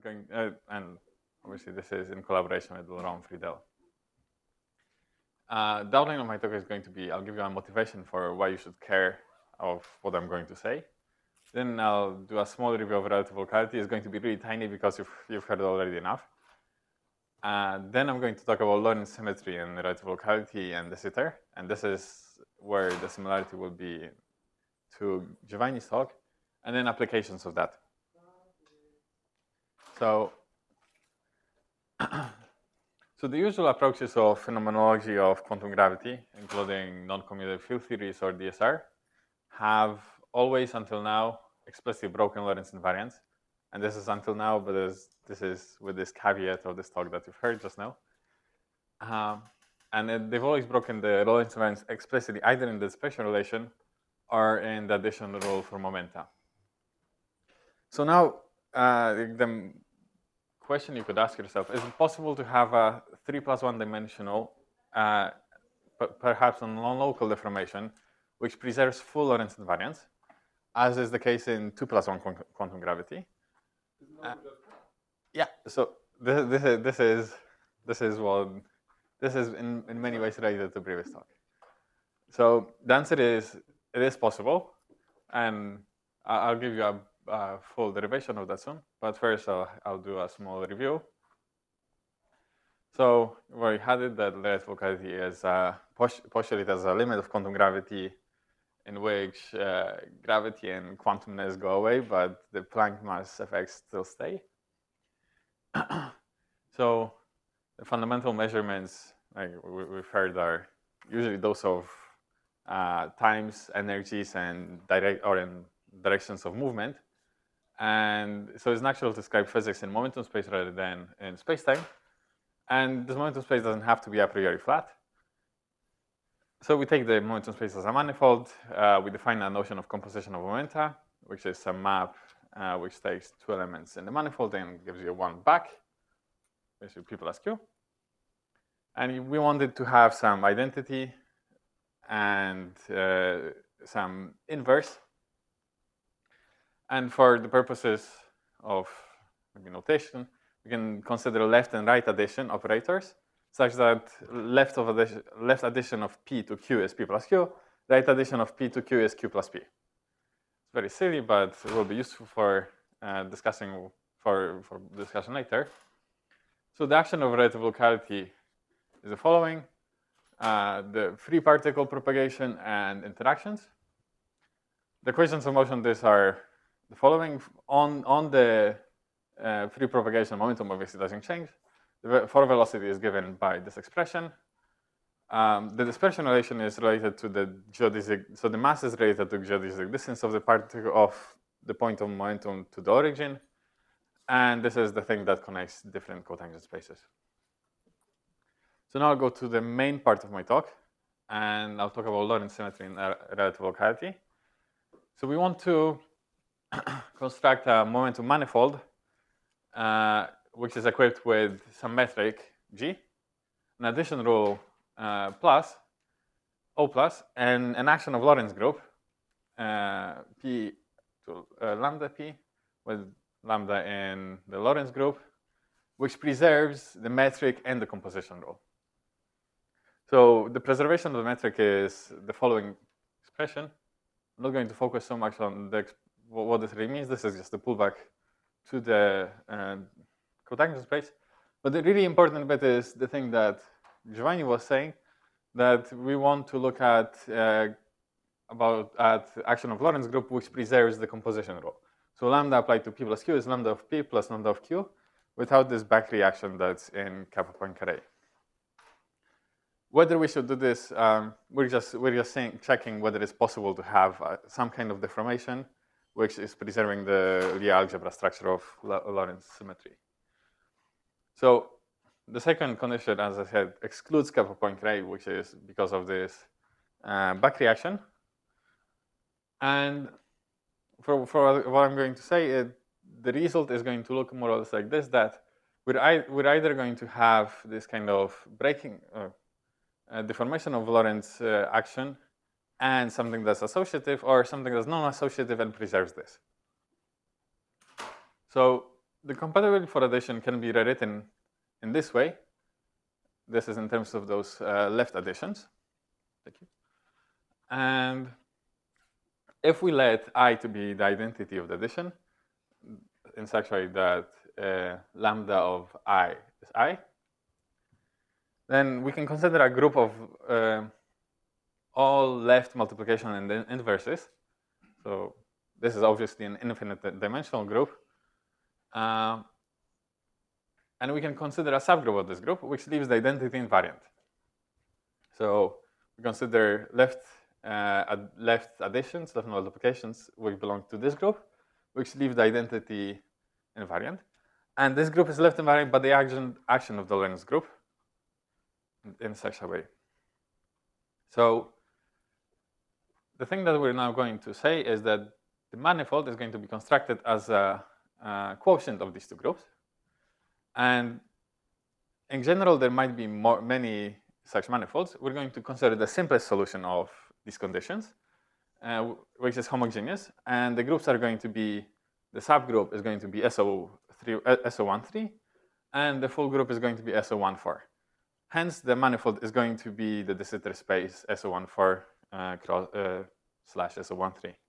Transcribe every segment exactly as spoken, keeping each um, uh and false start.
going, uh, and obviously this is in collaboration with Laurent Friedel. Uh, the outline of my talk is going to be, I'll give you a motivation for why you should care of what I'm going to say. Then I'll do a small review of relative locality. It's going to be really tiny because you've, you've heard it already enough. Uh, then I'm going to talk about Lorentz symmetry and relative locality and de Sitter. And this is where the similarity will be to Giovanni's talk, and then applications of that. So, so the usual approaches of phenomenology of quantum gravity, including non-commutative field theories or D S R, have always until now explicitly broken Lorentz invariance. And this is until now, but this is with this caveat of this talk that you've heard just now. Um, and it, they've always broken the Lorentz invariance explicitly, either in the dispersion relation or in the addition rule for momenta. So now, uh, the question you could ask yourself, is it possible to have a three plus one dimensional, uh, perhaps a non-local deformation, which preserves full Lorentz invariance, as is the case in two plus one quantum gravity? Uh, yeah, so this, this, is, this is, this is what, this is in, in many ways related to previous talk. So the answer is, it is possible, and I'll give you a, a full derivation of that soon. But first, I'll, I'll do a small review. So we had it that relative locality is uh, postulated as a limit of quantum gravity in which uh, gravity and quantumness go away, but the Planck mass effects still stay. So the fundamental measurements, like we've heard, are usually those of Uh, times, energies, and direct or in directions of movement, and so it's natural to describe physics in momentum space rather than in space-time. And this momentum space doesn't have to be a priori flat. So we take the momentum space as a manifold. Uh, we define a notion of composition of momenta, which is a map uh, which takes two elements in the manifold and gives you one back, basically P plus Q. And we wanted to have some identity and uh, some inverse. And for the purposes of maybe notation, we can consider left and right addition operators, such that left of addition, left addition of P to Q is P plus Q, right addition of P to Q is Q plus P. It's very silly, but it will be useful for uh, discussing for, for discussion later. So the action of relative locality is the following. Uh, the free particle propagation and interactions. The equations of motion, these are the following. On, on the uh, free propagation, momentum obviously doesn't change. The forward velocity is given by this expression. Um, the dispersion relation is related to the geodesic, so the mass is related to geodesic distance of the particle of the point of momentum to the origin. And this is the thing that connects different cotangent spaces. So now I'll go to the main part of my talk, and I'll talk about Lorentz symmetry and relative locality. So we want to construct a momentum manifold, uh, which is equipped with some metric G, an addition rule uh, plus, O plus, and an action of Lorentz group, uh, P to uh, lambda P, with lambda in the Lorentz group, which preserves the metric and the composition rule. So the preservation of the metric is the following expression. I'm not going to focus so much on the, what this really means. This is just a pullback to the uh, cotangent space. But the really important bit is the thing that Giovanni was saying, that we want to look at uh, about at action of Lorentz group, which preserves the composition rule. So lambda applied to P plus Q is lambda of P plus lambda of Q, without this back reaction that's in kappa Poincare. Whether we should do this, um, we're just we're just saying, checking whether it's possible to have uh, some kind of deformation, which is preserving the Lie algebra structure of Lorentz symmetry. So the second condition, as I said, excludes kappa Poincare, which is because of this uh, back reaction. And for for what I'm going to say, it, the result is going to look more or less like this: that we're I, we're either going to have this kind of breaking. Uh, Uh, deformation of Lorentz uh, action and something that's associative, or something that's non-associative and preserves this. So the compatibility for addition can be rewritten in this way. This is in terms of those uh, left additions. Thank you. And if we let I to be the identity of the addition, in such a way that uh, lambda of I is I, then we can consider a group of uh, all left multiplication and the inverses. So this is obviously an infinite dimensional group. Uh, and we can consider a subgroup of this group, which leaves the identity invariant. So we consider left, uh, ad left additions, left multiplications, which belong to this group, which leave the identity invariant. And this group is left invariant by the action, action of the Lorentz group in such a way. So the thing that we're now going to say is that the manifold is going to be constructed as a, a quotient of these two groups. And in general, there might be more, many such manifolds. We're going to consider the simplest solution of these conditions, uh, which is homogeneous. And the groups are going to be, the subgroup is going to be S O one three, and the full group is going to be S O one four. Hence, the manifold is going to be the de Sitter space S O one four uh, cross, uh, slash S O one three.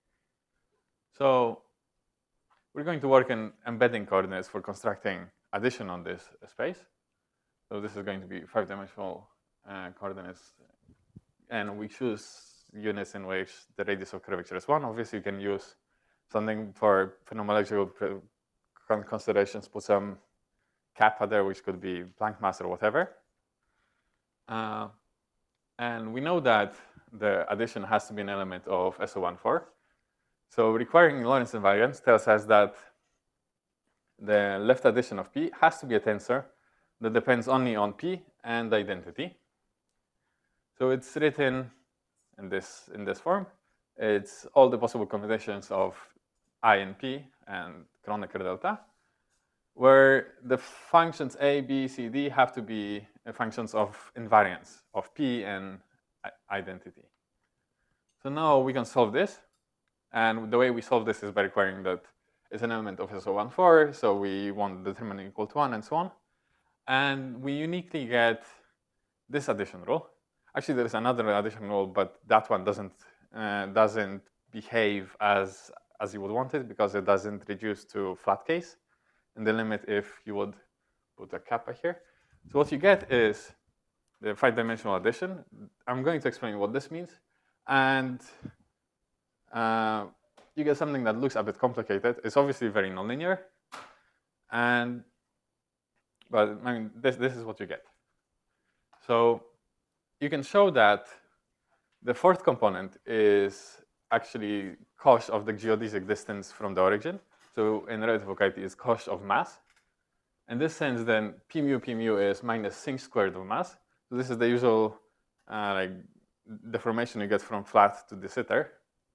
So we're going to work in embedding coordinates for constructing addition on this space. So this is going to be five-dimensional uh, coordinates. And we choose units in which the radius of curvature is one. Obviously, you can use something for phenomenological considerations, put some kappa there, which could be Planck mass or whatever. Uh, and we know that the addition has to be an element of S O one four. So requiring Lorentz invariance tells us that the left addition of P has to be a tensor that depends only on P and the identity. So it's written in this, in this form. It's all the possible combinations of I and P and Kronecker delta, where the functions A, B, C, D have to be functions of invariance of P and identity. So now we can solve this. And the way we solve this is by requiring that it's an element of S O one four, so we want the determinant equal to one and so on. And we uniquely get this addition rule. Actually, there is another addition rule, but that one doesn't, uh, doesn't behave as, as you would want it, because it doesn't reduce to flat case in the limit if you would put a kappa here. So what you get is the five-dimensional addition. I'm going to explain what this means. And uh, you get something that looks a bit complicated. It's obviously very nonlinear. And, but I mean, this, this is what you get. So you can show that the fourth component is actually cosh of the geodesic distance from the origin. So in relative locality is cosh of mass. In this sense, then P mu P mu is minus sinh squared of mass. So this is the usual uh, like deformation you get from flat to de Sitter.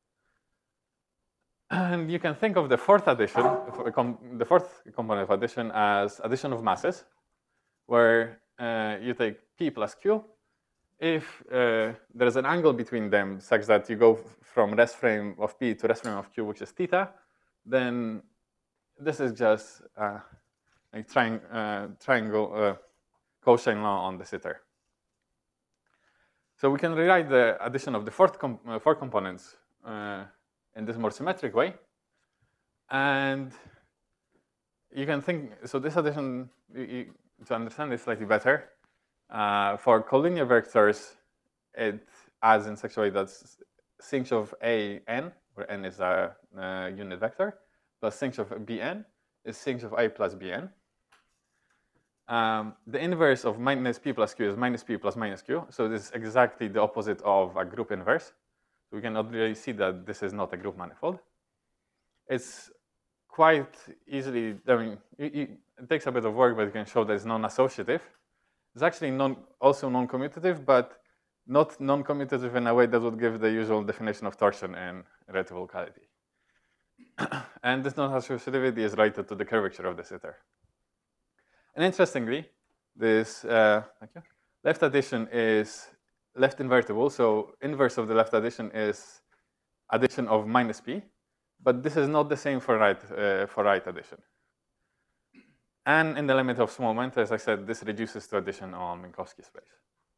And you can think of the fourth addition, the fourth component of addition as addition of masses, where uh, you take P plus Q. If uh, there is an angle between them such that you go from rest frame of P to rest frame of Q, which is theta, then this is just uh, a triang uh, triangle uh, cosine law on de Sitter. So we can rewrite the addition of the fourth com uh, four components uh, in this more symmetric way. And you can think, so this addition, you, you, to understand it slightly better, uh, for collinear vectors, it adds in such a way that sinh of A n, where n is a, a unit vector, plus sinh of Bn is sinh of A plus Bn. Um, the inverse of minus P plus Q is minus P plus minus Q. So this is exactly the opposite of a group inverse. So we can already see that this is not a group manifold. It's quite easily, I mean, it, it takes a bit of work, but you can show that it's non-associative. It's actually non, also non-commutative, but not non-commutative in a way that would give the usual definition of torsion in relative locality. And this non-associativity is related to the curvature of de Sitter. And interestingly, this uh, thank you, left addition is left invertible. So inverse of the left addition is addition of minus P. But this is not the same for right, uh, for right addition. And in the limit of small momenta, as I said, this reduces to addition on Minkowski space.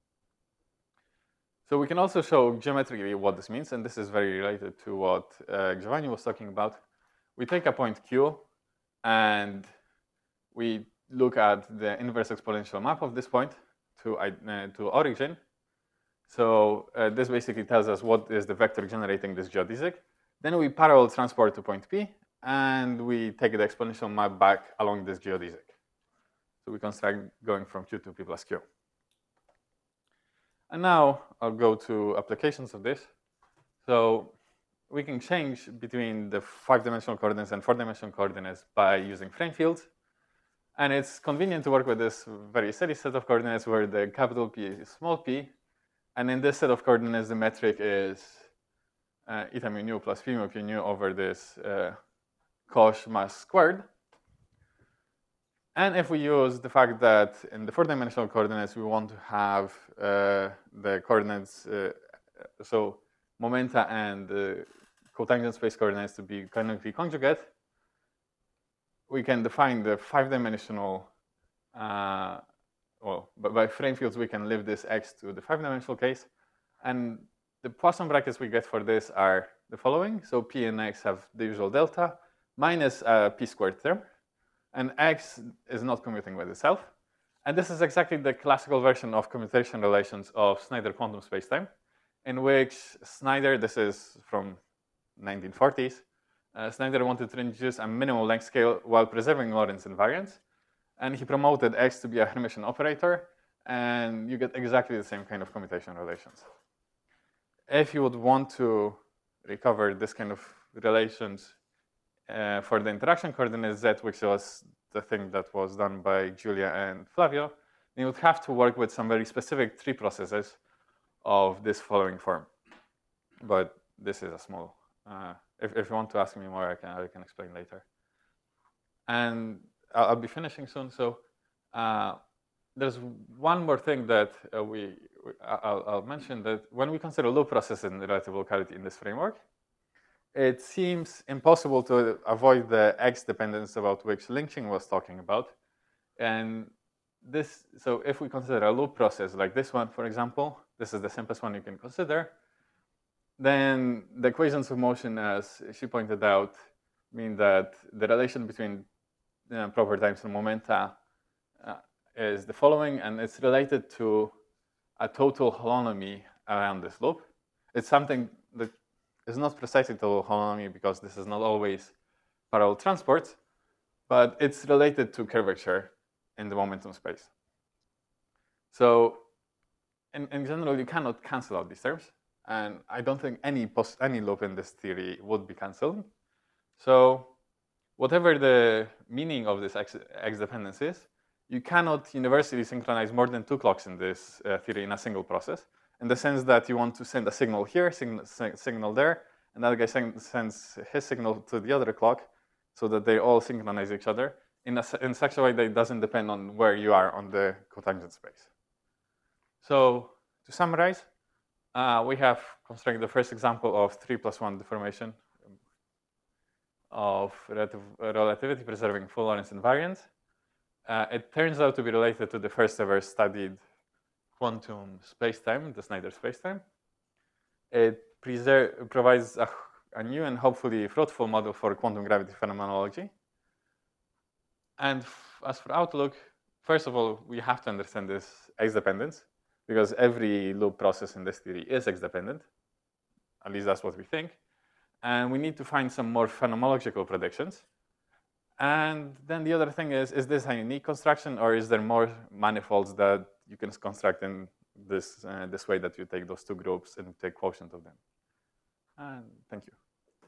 So we can also show geometrically what this means, and this is very related to what uh, Giovanni was talking about. We take a point Q, and we look at the inverse exponential map of this point to, uh, to origin. So uh, this basically tells us what is the vector generating this geodesic. Then we parallel transport to point P, and we take the exponential map back along this geodesic. So we construct going from Q to P plus Q. And now I'll go to applications of this. So we can change between the five-dimensional coordinates and four-dimensional coordinates by using frame fields. And it's convenient to work with this very steady set of coordinates where the capital P is small p. And in this set of coordinates, the metric is uh, eta mu nu plus p mu q nu over this uh, cosh mass squared. And if we use the fact that in the four-dimensional coordinates, we want to have uh, the coordinates, uh, so momenta and the cotangent space coordinates to be canonically conjugate, we can define the five-dimensional, uh, well, but by frame fields, we can lift this x to the five-dimensional case. And the Poisson brackets we get for this are the following. So p and x have the usual delta minus a p squared term. And x is not commuting with itself. And this is exactly the classical version of commutation relations of Snyder quantum spacetime, in which Snyder, this is from nineteen forties, uh, Snyder wanted to introduce a minimal length scale while preserving Lorentz invariance. And he promoted x to be a Hermitian operator, and you get exactly the same kind of commutation relations. If you would want to recover this kind of relations Uh, for the interaction coordinate z, which was the thing that was done by Giulia and Flavio, you would have to work with some very specific tree processes of this following form. But this is a small, uh, if, if you want to ask me more, I can, I can explain later. And I'll, I'll be finishing soon. So uh, there's one more thing that uh, we, we I'll, I'll mention, that when we consider loop processes in relative locality in this framework, it seems impossible to avoid the x dependence about which Lingqing was talking about. And this, so if we consider a loop process like this one, for example, this is the simplest one you can consider, then the equations of motion, as she pointed out, mean that the relation between you know, proper times and momenta uh, is the following, and it's related to a total holonomy around this loop. It's something that is not precisely total holonomy because this is not always parallel transport, but it's related to curvature in the momentum space. So in, in general, you cannot cancel out these terms. And I don't think any, post, any loop in this theory would be canceled. So whatever the meaning of this x, x dependence is, you cannot universally synchronize more than two clocks in this uh, theory in a single process, in the sense that you want to send a signal here, signal, signal there, and that guy sends his signal to the other clock so that they all synchronize each other in, a, in such a way that it doesn't depend on where you are on the cotangent space. So to summarize, uh, we have constructed the first example of three plus one deformation of relative, uh, relativity preserving full Lorentz invariance. Uh, it turns out to be related to the first ever studied quantum spacetime, the Snyder spacetime. It provides a, a new and hopefully fruitful model for quantum gravity phenomenology. And as for outlook, first of all, we have to understand this x-dependence, because every loop process in this theory is x-dependent. At least that's what we think. And we need to find some more phenomenological predictions. And then the other thing is, is this a unique construction, or is there more manifolds that you can construct in this, uh, this way that you take those two groups and take quotient of them? And thank you.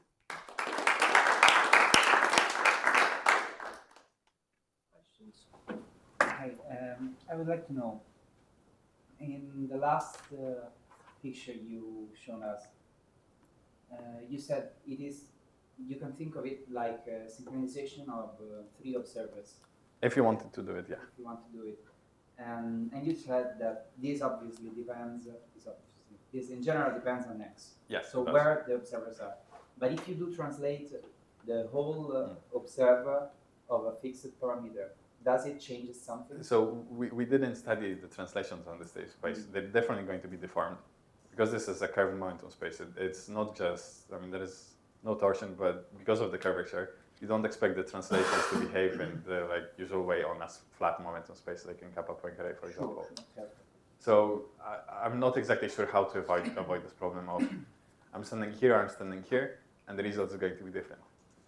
Questions? Hi, um, I would like to know, in the last uh, picture you shown us, uh, you said it is, you can think of it like a synchronization of uh, three observers. If you wanted to do it, yeah. If you want to do it. Um, and you said that this obviously depends, uh, this, obviously, this in general depends on x. Yes. So where the observers are. But if you do translate the whole uh, mm. observer of a fixed parameter, does it change something? So we, we didn't study the translations on the state space. Mm-hmm. They're definitely going to be deformed because this is a curved momentum space. It, it's not just, I mean, there is no torsion, but because of the curvature, you don't expect the translations to behave in the like usual way on a flat momentum space, like in Kappa Poincare, for example. Sure. So I, I'm not exactly sure how to avoid, avoid this problem of I'm standing here, I'm standing here, and the result is going to be different.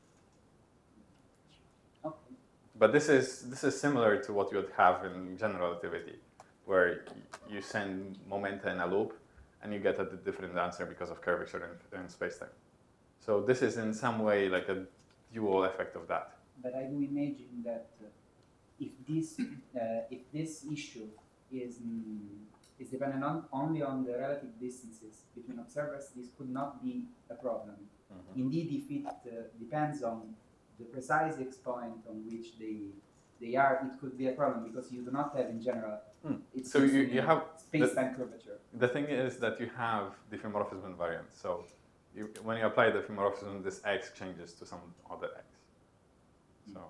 Okay. But this is this is similar to what you would have in general relativity, where you send momenta in a loop, and you get a different answer because of curvature in, in spacetime. So this is in some way like a dual effect of that. But I do imagine that uh, if this uh, if this issue is mm, is dependent on, only on the relative distances between observers, this could not be a problem. Mm-hmm. Indeed, if it uh, depends on the precise X point on which they they are, it could be a problem because you do not have in general. Mm. It's so you, you have space-time curvature. The thing is that you have diffeomorphism invariant. So you, when you apply the diffeomorphism, this X changes to some other X. So.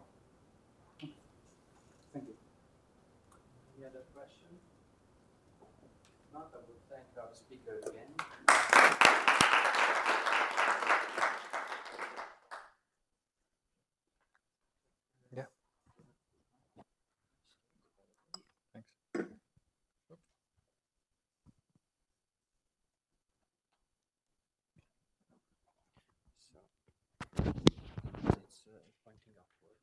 Thank you. Any other question? If not, I would thank our speaker again. Yeah. Thanks. So it's uh, pointing upwards.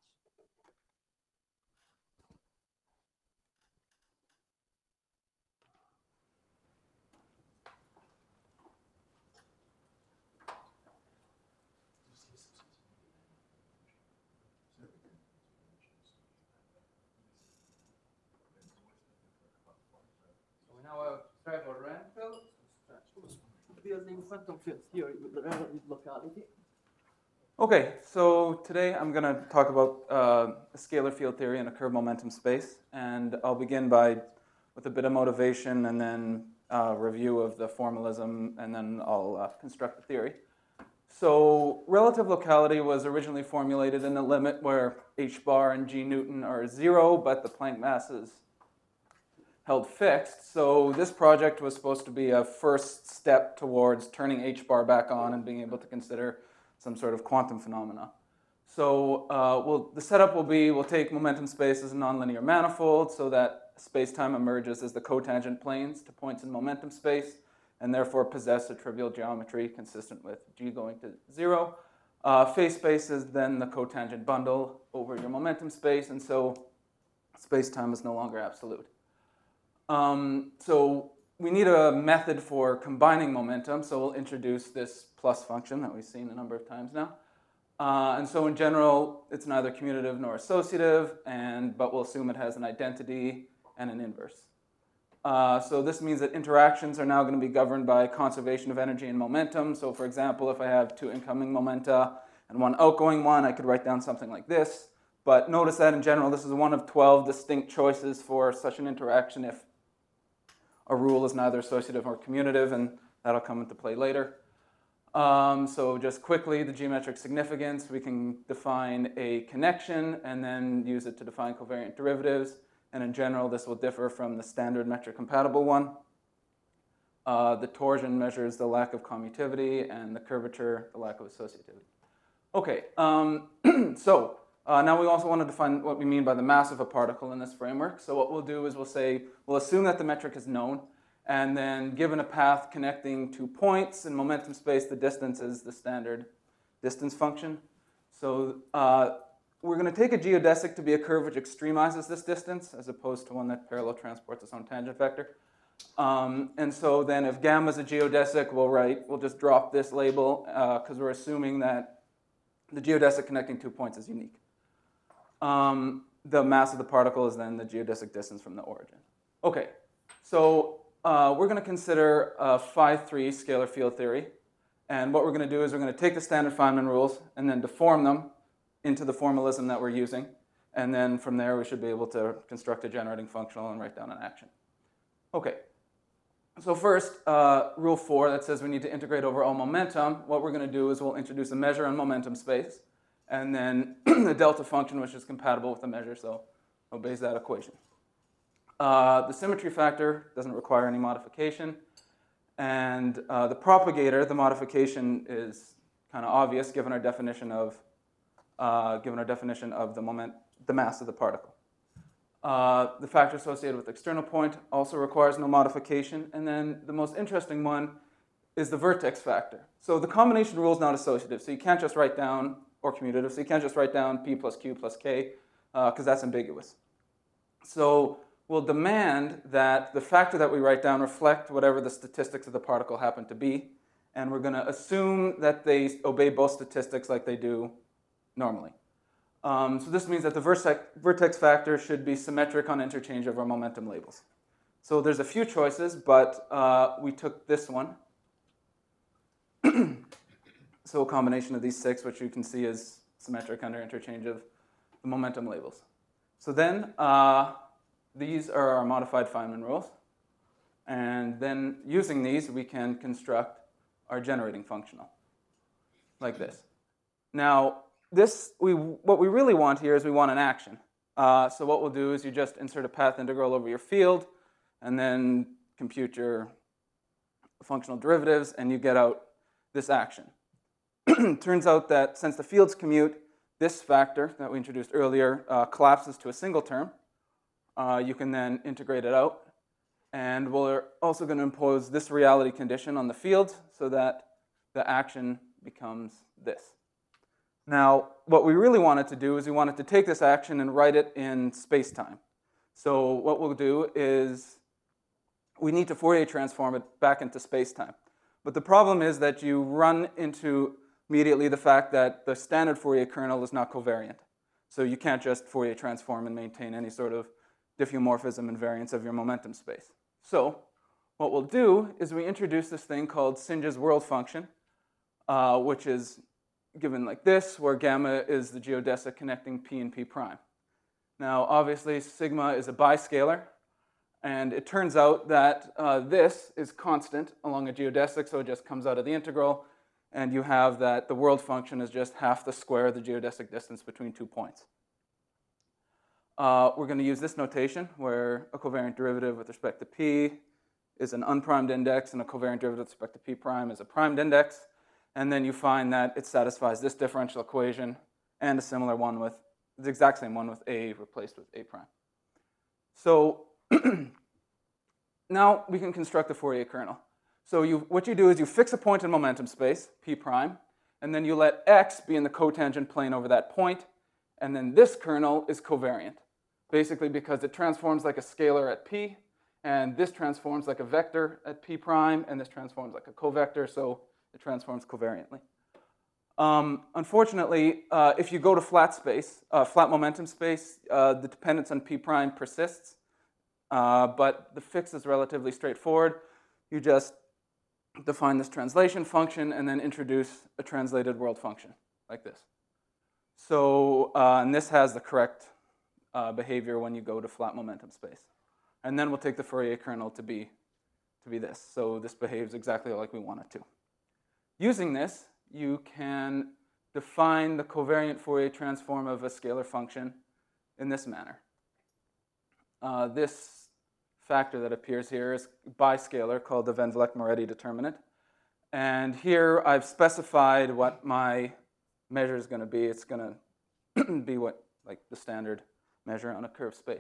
Now I have Trevor Renfell, building quantum field theory with the relative locality. Okay, so today I'm going to talk about uh, a scalar field theory in a curved momentum space, and I'll begin by with a bit of motivation and then a review of the formalism, and then I'll uh, construct the theory. So relative locality was originally formulated in a limit where h bar and g Newton are zero, but the Planck mass is held fixed. So this project was supposed to be a first step towards turning h bar back on and being able to consider some sort of quantum phenomena. So uh, we'll, the setup will be, we'll take momentum space as a nonlinear manifold so that space-time emerges as the cotangent planes to points in momentum space, and therefore possess a trivial geometry consistent with g going to zero. Uh, phase space is then the cotangent bundle over your momentum space, and so space-time is no longer absolute. Um, so we need a method for combining momentum, so we'll introduce this plus function that we've seen a number of times now. Uh, and so in general, it's neither commutative nor associative, and, but we'll assume it has an identity and an inverse. Uh, so this means that interactions are now going to be governed by conservation of energy and momentum. So for example, if I have two incoming momenta and one outgoing one, I could write down something like this. But notice that in general, this is one of twelve distinct choices for such an interaction if a rule is neither associative or commutative, and that'll come into play later. Um, so just quickly, the geometric significance, we can define a connection and then use it to define covariant derivatives. And in general, this will differ from the standard metric compatible one. Uh, the torsion measures the lack of commutivity, and the curvature, the lack of associativity. Okay, um, so uh, now we also want to define what we mean by the mass of a particle in this framework. So what we'll do is we'll say, we'll assume that the metric is known, and then given a path connecting two points in momentum space, the distance is the standard distance function. So uh, we're going to take a geodesic to be a curve which extremizes this distance, as opposed to one that parallel transports its own tangent vector. Um, and so then if gamma is a geodesic, we'll write, we'll just drop this label, because uh, we're assuming that the geodesic connecting two points is unique. Um, the mass of the particle is then the geodesic distance from the origin. Okay, so uh, we're going to consider a phi three scalar field theory. And what we're going to do is we're going to take the standard Feynman rules and then deform them into the formalism that we're using. And then from there, we should be able to construct a generating functional and write down an action. Okay, so first, uh, rule four that says we need to integrate over all momentum. What we're going to do is we'll introduce a measure on momentum space, and then the delta function, which is compatible with the measure. So obeys that equation. Uh, the symmetry factor doesn't require any modification. And uh, the propagator, the modification is kind of obvious given our definition of uh, given our definition of the moment, the mass of the particle. Uh, the factor associated with external point also requires no modification. And then the most interesting one is the vertex factor. So the combination rule is not associative. So you can't just write down, or commutative, so you can't just write down p plus q plus k, because uh, that's ambiguous. So we'll demand that the factor that we write down reflect whatever the statistics of the particle happen to be. And we're going to assume that they obey both statistics like they do normally. Um, so this means that the vertex, vertex factor should be symmetric on interchange of our momentum labels. So there's a few choices, but uh, we took this one. So a combination of these six, which you can see is symmetric under interchange of the momentum labels. So then uh, these are our modified Feynman rules. And then using these, we can construct our generating functional, like this. Now, this, we, what we really want here is we want an action. Uh, so what we'll do is you just insert a path integral over your field, and then compute your functional derivatives, and you get out this action. Turns out that since the fields commute, this factor that we introduced earlier uh, collapses to a single term. Uh, you can then integrate it out. And we're also going to impose this reality condition on the field so that the action becomes this. Now, what we really wanted to do is we wanted to take this action and write it in space-time. So what we'll do is we need to Fourier transform it back into space-time. But the problem is that you run into immediately the fact that the standard Fourier kernel is not covariant. So you can't just Fourier transform and maintain any sort of diffeomorphism and variance of your momentum space. So what we'll do is we introduce this thing called Singe's world function, uh, which is given like this, where gamma is the geodesic connecting p and p prime. Now, obviously, sigma is a biscalar, and it turns out that uh, this is constant along a geodesic, so it just comes out of the integral, and you have that the world function is just half the square of the geodesic distance between two points. Uh, we're going to use this notation, where a covariant derivative with respect to p is an unprimed index, and a covariant derivative with respect to p prime is a primed index. And then you find that it satisfies this differential equation and a similar one with, the exact same one with a replaced with a prime. So now we can construct the Fourier kernel. So you, what you do is you fix a point in momentum space, p prime, and then you let x be in the cotangent plane over that point, and then this kernel is covariant, basically because it transforms like a scalar at p, and this transforms like a vector at p prime, and this transforms like a covector, so it transforms covariantly. Um, unfortunately, uh, if you go to flat space, uh, flat momentum space, uh, the dependence on p prime persists, uh, but the fix is relatively straightforward. You just define this translation function and then introduce a translated world function like this. So, uh, and this has the correct uh, behavior when you go to flat momentum space. And then we'll take the Fourier kernel to be, to be this. So this behaves exactly like we want it to. Using this, you can define the covariant Fourier transform of a scalar function in this manner. Uh, this factor that appears here is biscalar, called the Van Vleck-Moretti determinant. And here I've specified what my measure is going to be. It's going to be what, like the standard measure on a curved space.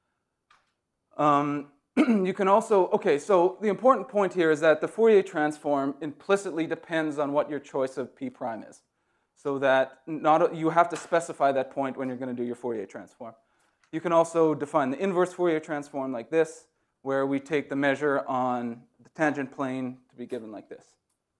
Um, You can also, okay, so the important point here is that the Fourier transform implicitly depends on what your choice of p prime is. So that not, you have to specify that point when you're going to do your Fourier transform. You can also define the inverse Fourier transform like this, where we take the measure on the tangent plane to be given like this.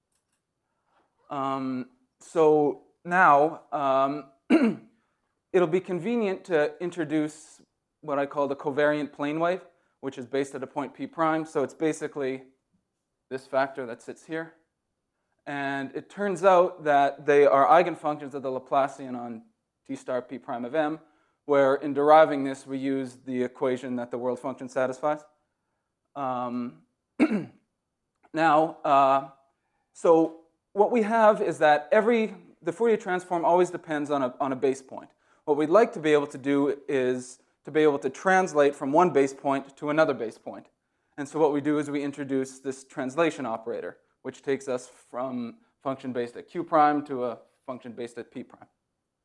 Um, so now, um, it'll be convenient to introduce what I call the covariant plane wave, which is based at a point p prime. So it's basically this factor that sits here. And it turns out that they are eigenfunctions of the Laplacian on t star p prime of m, where in deriving this, we use the equation that the world function satisfies. Um, now, uh, so what we have is that every, the Fourier transform always depends on a, on a base point. What we'd like to be able to do is to be able to translate from one base point to another base point. And so what we do is we introduce this translation operator, which takes us from function based at q prime to a function based at p prime.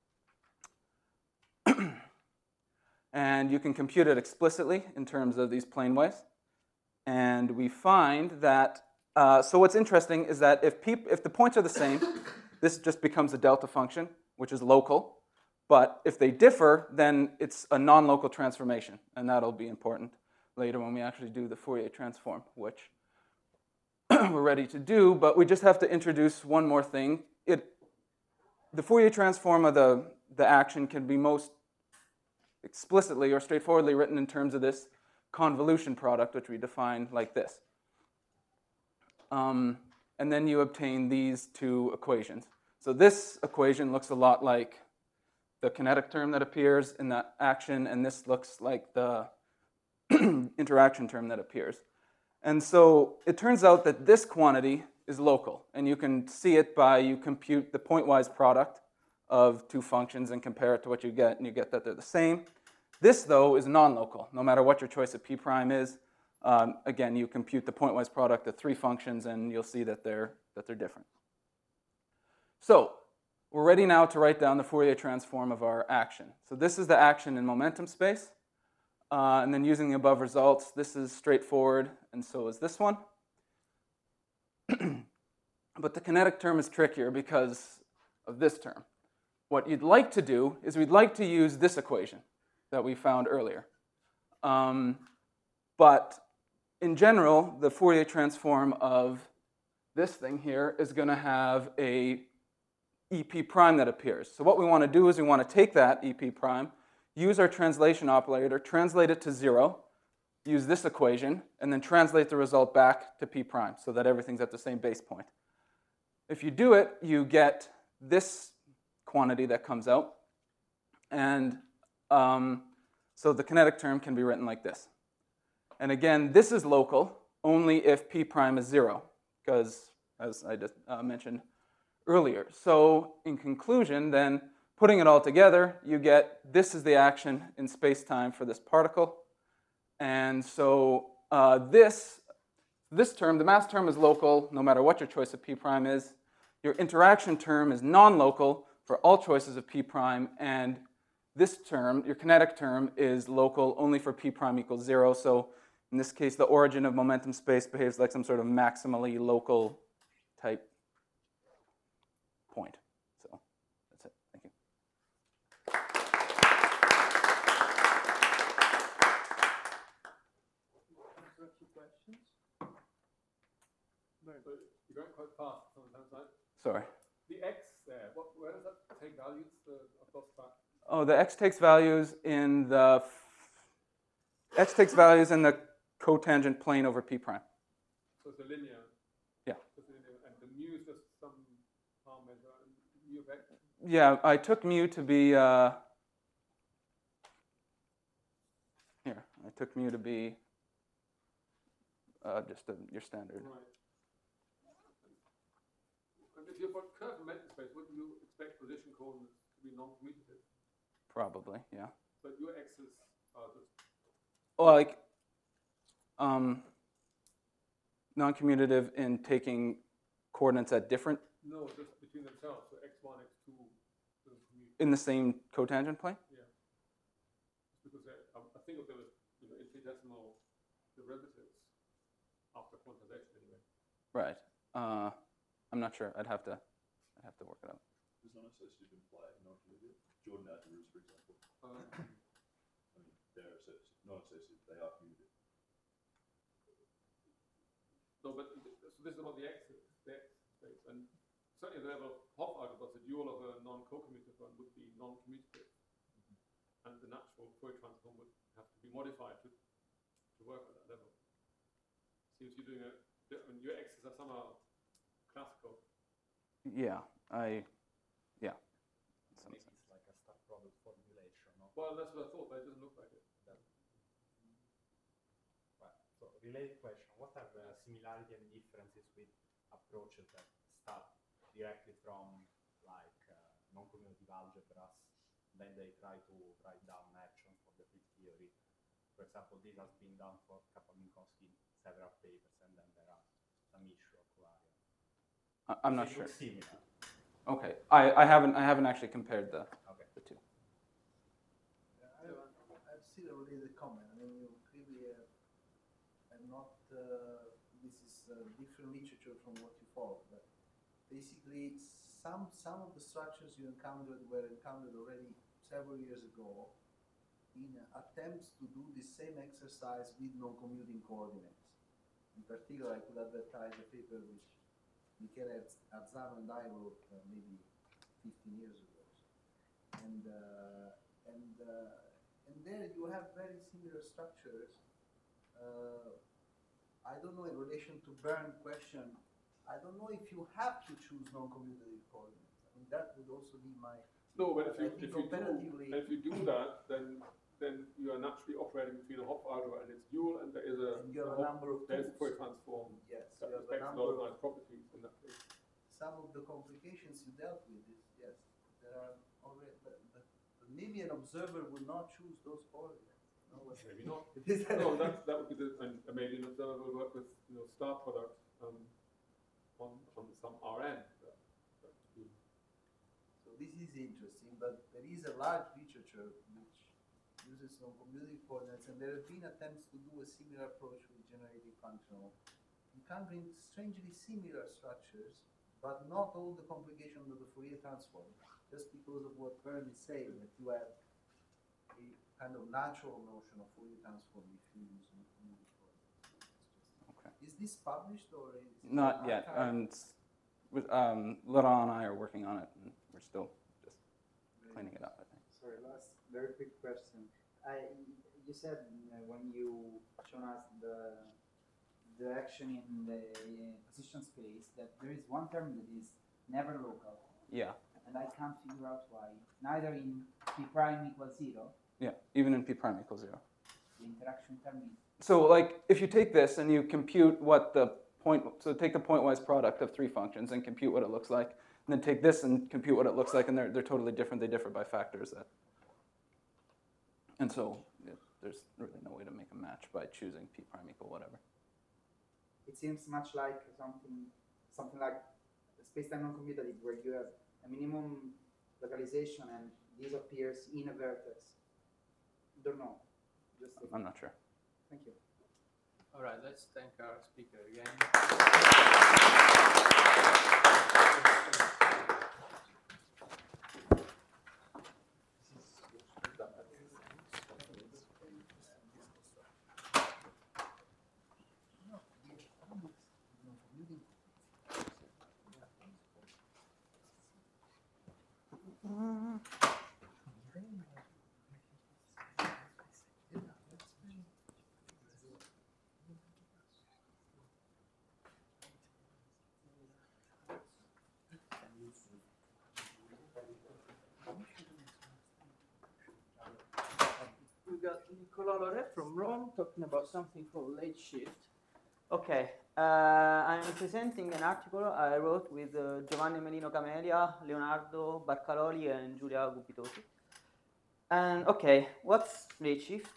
And you can compute it explicitly in terms of these plane waves. And we find that, uh, so what's interesting is that if, p, if the points are the same, this just becomes a delta function, which is local. But if they differ, then it's a non-local transformation. And that'll be important later when we actually do the Fourier transform, which we're ready to do. But we just have to introduce one more thing. It, the Fourier transform of the, the action can be most explicitly or straightforwardly written in terms of this convolution product, which we define like this. Um, and then you obtain these two equations. So this equation looks a lot like the kinetic term that appears in that action, and this looks like the interaction term that appears. And so it turns out that this quantity is local, and you can see it by you compute the pointwise product of two functions and compare it to what you get, and you get that they're the same. This, though, is non-local. No matter what your choice of p prime is, um, again, you compute the pointwise product of three functions, and you'll see that they're, that they're different. So we're ready now to write down the Fourier transform of our action. So this is the action in momentum space. Uh, and then using the above results, this is straightforward, and so is this one. But the kinetic term is trickier because of this term. What you'd like to do is we'd like to use this equation that we found earlier. Um, but in general, the Fourier transform of this thing here is going to have a E P prime that appears. So what we want to do is we want to take that E P prime, use our translation operator, translate it to zero, use this equation, and then translate the result back to p prime so that everything's at the same base point. If you do it, you get this quantity that comes out. And um, so the kinetic term can be written like this. And again, this is local only if p prime is zero, because as I just uh, mentioned earlier. So in conclusion, then, putting it all together, you get this is the action in space-time for this particle. And so uh, this, this term, the mass term is local no matter what your choice of p prime is. Your interaction term is non-local for all choices of p prime. And this term, your kinetic term, is local only for p prime equals zero. So in this case, the origin of momentum space behaves like some sort of maximally local type point. So that's it. Thank you. A few questions. So you're going quite fast sometimes, right? Sorry. The x there, what, where does that take values the, of those facts? Oh, the x takes values in the x takes values in the cotangent plane over p prime. So it's a linear. Yeah. It's a linear, and the mu is just some power measure, mu of x. Yeah, I took mu to be uh, here. I took mu to be uh, just a, your standard. Right. And if you've got curved momentum space, wouldn't you expect position coordinates to be non-commutative? Probably, yeah. But your x's are just. Well, like um, non-commutative in taking coordinates at different No, just between themselves. So x one, x two doesn't commute. in the same cotangent plane. Yeah. Because I, I think of them as, you know, infinitesimal derivatives after quantization anyway. Right. Uh, I'm not sure. I'd have to. I'd have to work it out. Does non-associative imply non-commutative? Jordan algorithms, for example. Um, I mean, they're associative, non-associative, they are commutative. no, but th- so this is about the x, the x space, and certainly the level of Hopf algebra, the dual of a non-co-commutative one would be non-commutative, and the natural Fourier transform would have to be modified to to work at that level. Seems you're doing a, I mean, your x's are somehow classical. Yeah. I. Yeah. in some Maybe sense. it's like a star product formulation, no? Well, that's what I thought, but it doesn't look like it. Well, so related question, what are the similarity and differences with approaches that start directly from like uh, non-commutative algebras, then they try to write down actions for the fifty theory. For example, this has been done for Kaplan-Minkowski in several papers, and then there are some issue of covariance. I- I'm not It sure. looks similar. Okay, I, I haven't I haven't actually compared the Okay. the two. Yeah, I, I've still a related comment. I mean, you clearly uh, have not, uh, this is uh, different literature from what you follow, but basically some, some of the structures you encountered were encountered already several years ago in uh, attempts to do the same exercise with non-commuting coordinates. In particular, I could advertise a paper which Michele Azzano and I wrote uh, maybe fifteen years ago. And, uh, and, uh, and there you have very similar structures. Uh, I don't know, in relation to Bern's question, I don't know if you have to choose non-commutative coordinates. I mean, that would also be my... No, but if I you, think if you do, comparatively- if you do that, then then you are naturally operating between a Hopf-algebra and its dual, and there is a, And you have a Hopf- number of there is a tools. Fourier transform Yes, that you have a respects a number lot of of... nice properties in that case. Some of the complications you dealt with is, yes, there are already... But, but, but maybe an observer would not choose those coordinates. No, what- Maybe not. Is that- No, that, that would be the, and maybe an observer will work with, you know, star product um, on, on some R N. That, that would be- So this is interesting, but there is a large literature which uses non-commutative coordinates, and there have been attempts to do a similar approach with generative functional, encountering strangely similar structures, but not all the complications of the Fourier transform, just because of what Bern is saying, that you have a kind of natural notion of Fourier transform if you use non-commutative coordinates. Okay. Is this published or is it Not yet. archived? And with um, Laurent and I are working on it, and we're still just cleaning it up, I think. Sorry, last very quick question. I, you said uh, when you shown us the direction in the uh, position space that there is one term that is never local, Yeah, and I can't figure out why. Neither in p prime equals zero, yeah. Even in p prime equals zero. the interaction term is. So, like, if you take this and you compute what the point, so take the pointwise product of three functions and compute what it looks like, and then take this and compute what it looks like, and they're they're totally different. They differ by factors. That, and so yeah, there's really no way to make a match by choosing p prime equal whatever. It seems much like something, something like space-time non-commutative, where you have a minimum localization and this appears in a vertex. Don't know. Just a- I'm not sure. Thank you. All right, let's thank our speaker again. We got Nicolas Loret from Rome talking about something called late shift. Okay, uh, I'm presenting an article I wrote with uh, Giovanni Melino Camelia, Leonardo Barcaroli, and Giulia Gubitosi. And okay, what's late shift?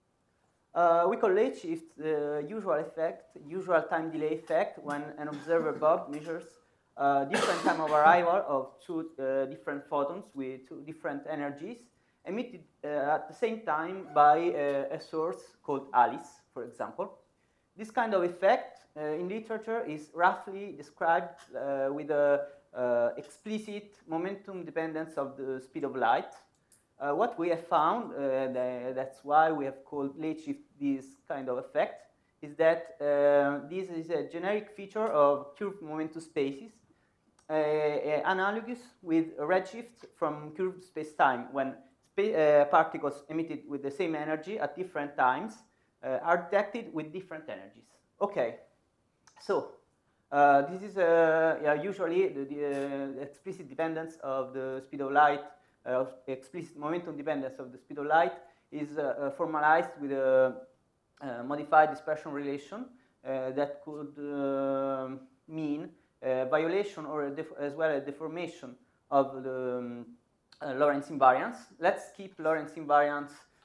Uh, we call late shift the usual effect, usual time delay effect when an observer Bob measures uh, different time of arrival of two uh, different photons with two different energies emitted uh, at the same time by uh, a source called Alice, for example. This kind of effect uh, in literature is roughly described uh, with a uh, explicit momentum dependence of the speed of light. Uh, what we have found, uh, the, that's why we have called late shift this kind of effect, is that uh, this is a generic feature of curved momentum spaces, uh, uh, analogous with redshift from curved space-time, when spa uh, particles emitted with the same energy at different times uh, are detected with different energies. Okay, so uh, this is uh, yeah, usually the, the uh, explicit dependence of the speed of light, uh, explicit momentum dependence of the speed of light is uh, uh, formalized with a uh, modified dispersion relation uh, that could uh, mean a violation or a as well as deformation of the um, uh, Lorentz invariance. Let's keep Lorentz invariance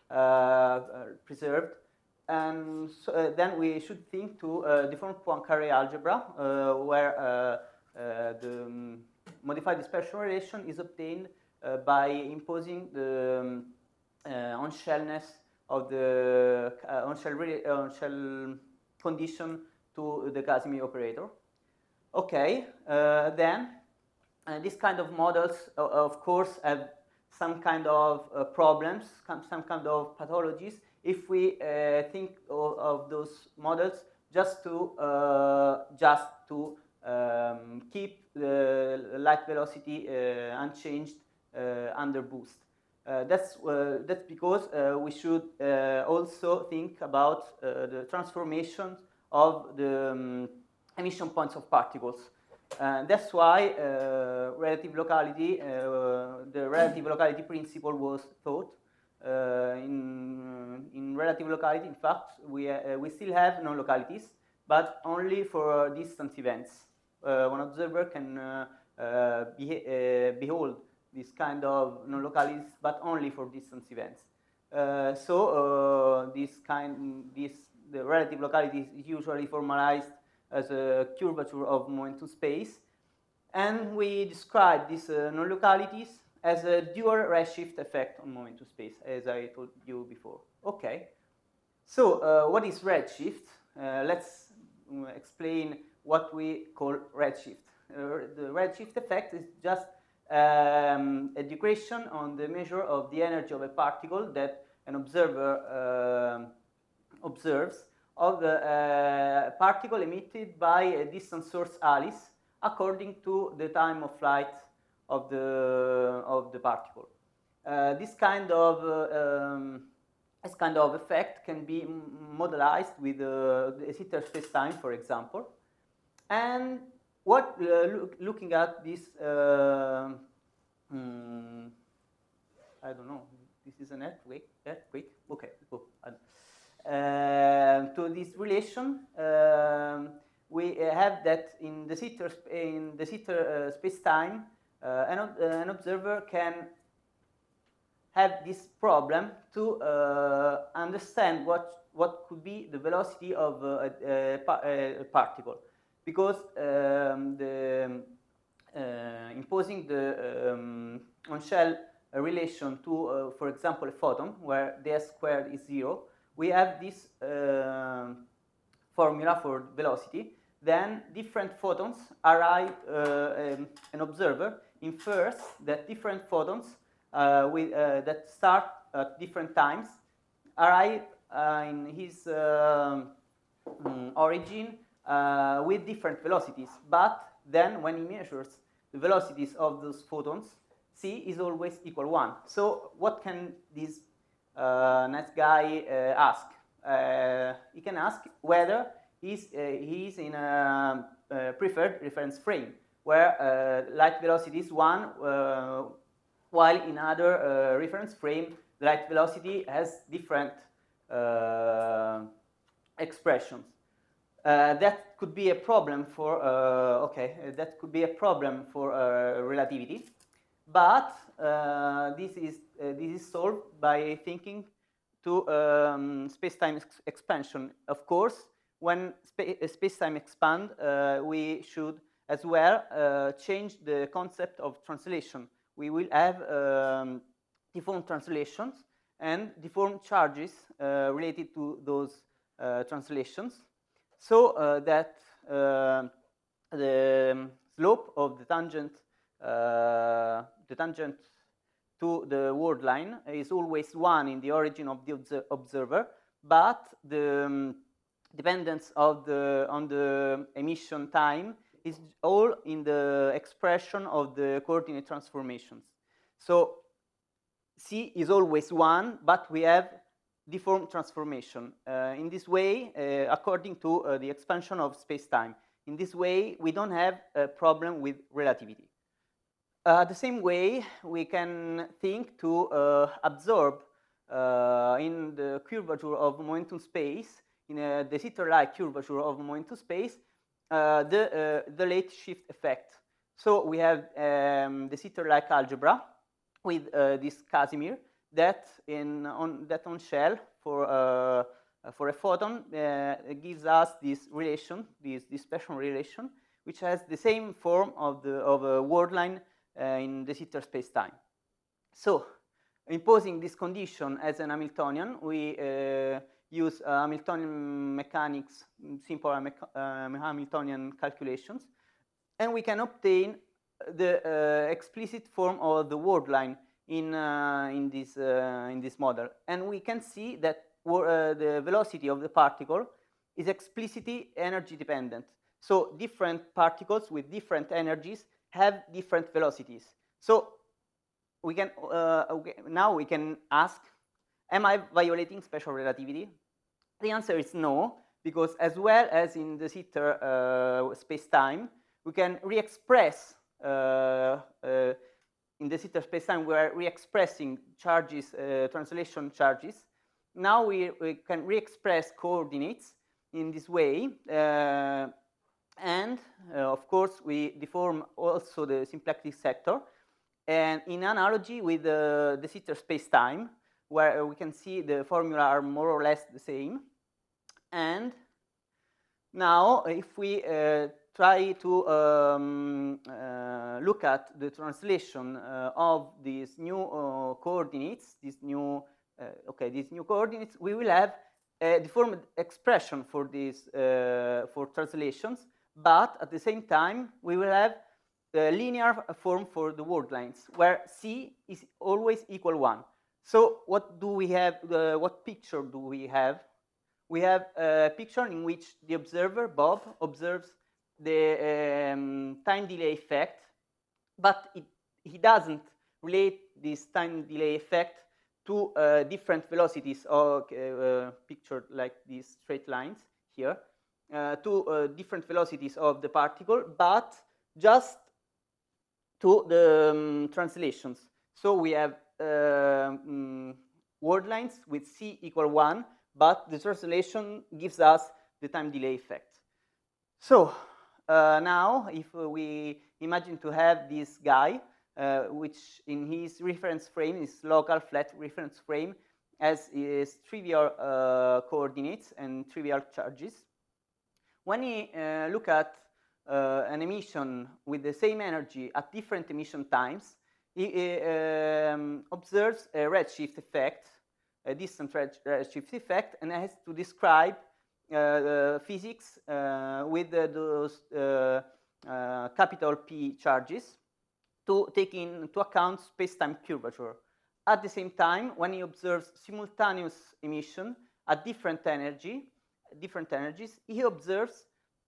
uh, preserved. And so, uh, then we should think to uh, deformed Poincare algebra, uh, where uh, uh, the um, modified dispersion relation is obtained uh, by imposing the um, uh, on-shellness of the uh, on-shell on-shell condition to the Casimir operator. Okay, uh, then uh, this kind of models, uh, of course, have some kind of uh, problems, some kind of pathologies, if we uh, think of, of those models just to uh, just to um, keep the light velocity uh, unchanged uh, under boost. Uh, that's uh, that's because uh, we should uh, also think about uh, the transformation of the um, emission points of particles. Uh, that's why uh, relative locality, uh, the relative locality principle was thought. Uh, in, in relative locality, in fact, we, uh, we still have non-localities, but only for distant events. Uh, one observer can uh, uh, be, uh, behold this kind of non-localities, but only for distant events. Uh, so uh, this kind, this the relative locality is usually formalized as a curvature of momentum space, and we describe these uh, non-localities as a dual redshift effect on momentum space, as I told you before. Okay, so uh, what is redshift? Uh, let's uh, explain what we call redshift. Uh, the redshift effect is just um, a digression on the measure of the energy of a particle that an observer uh, observes of the uh, particle emitted by a distant source Alice according to the time of flight of the of the particle. Uh, this kind of uh, um, this kind of effect can be modelized with uh, the Sitter spacetime, for example. And what uh, look, looking at this, uh, um, I don't know. This is an earthquake. Earthquake. Okay. Oh, uh, to this relation, um, we have that in the Sitter in the Sitter uh, spacetime. Uh, an, uh, an observer can have this problem to uh, understand what, what could be the velocity of uh, a, a, a particle. Because um, the, uh, imposing the um, on-shell relation to, uh, for example, a photon, where ds squared is zero, we have this uh, formula for velocity. Then different photons arrive, uh, um, an observer infers that different photons uh, with, uh, that start at different times arrive uh, in his uh, um, origin uh, with different velocities. But then when he measures the velocities of those photons, C is always equal one. So what can this uh, nice guy uh, ask? Uh, he can ask whether he's, uh, he's in a uh, preferred reference frame, where uh, light velocity is one, uh, while in other uh, reference frame, the light velocity has different uh, expressions. Uh, that could be a problem for, uh, okay, that could be a problem for uh, relativity, but uh, this is, uh, this is solved by thinking to um, space-time ex expansion. Of course, when spa space-time expand, uh, we should as well uh, change the concept of translation. We will have um, deformed translations and deformed charges uh, related to those uh, translations, so uh, that uh, the slope of the tangent, uh, the tangent to the word line is always one in the origin of the obser observer, but the um, dependence of the on the emission time is all in the expression of the coordinate transformations. So C is always one, but we have deformed transformation. Uh, in this way, uh, according to uh, the expansion of space-time. In this way, we don't have a problem with relativity. Uh, the same way, we can think to uh, absorb uh, in the curvature of momentum space, in a de Sitter-like curvature of momentum space, uh, the, uh, the late shift effect. So we have um, the Sitter-like algebra with uh, this Casimir that in on that on shell for uh, for a photon uh, gives us this relation, this dispersion relation, which has the same form of the of a word line uh, in de Sitter space-time. So, imposing this condition as an Hamiltonian, we uh, use uh, Hamiltonian mechanics, simple uh, Hamiltonian calculations, and we can obtain the uh, explicit form of the word line in uh, in this uh, in this model, and we can see that uh, the velocity of the particle is explicitly energy dependent. So different particles with different energies have different velocities. So we can uh, okay, now we can ask, am I violating special relativity? The answer is no, because as well as in de Sitter uh, space-time, we can re-express uh, uh, in de Sitter space-time we are re-expressing charges, uh, translation charges. Now we, we can re-express coordinates in this way, uh, and uh, of course we deform also the symplectic sector. And in analogy with the de Sitter space-time, where we can see the formula are more or less the same. And now, if we uh, try to um, uh, look at the translation uh, of these new uh, coordinates, these new uh, okay, these new coordinates, we will have a deformed expression for these uh, for translations, but at the same time, we will have the linear form for the word lines, where C is always equal one. So what do we have, uh, what picture do we have? We have a picture in which the observer, Bob, observes the um, time delay effect, but it, he doesn't relate this time delay effect to uh, different velocities, or uh, pictured like these straight lines here, uh, to uh, different velocities of the particle, but just to the um, translations. So we have uh, um, word lines with C equal one, but the translation gives us the time delay effect. So uh, now, if uh, we imagine to have this guy, uh, which in his reference frame, his local flat reference frame, has his trivial uh, coordinates and trivial charges. When we uh, look at uh, an emission with the same energy at different emission times, he uh, um, observes a redshift effect, a distant redshift effect, and has to describe uh, physics uh, with uh, those uh, uh, capital P charges to take into account space-time curvature. At the same time, when he observes simultaneous emission at different energy, different energies, he observes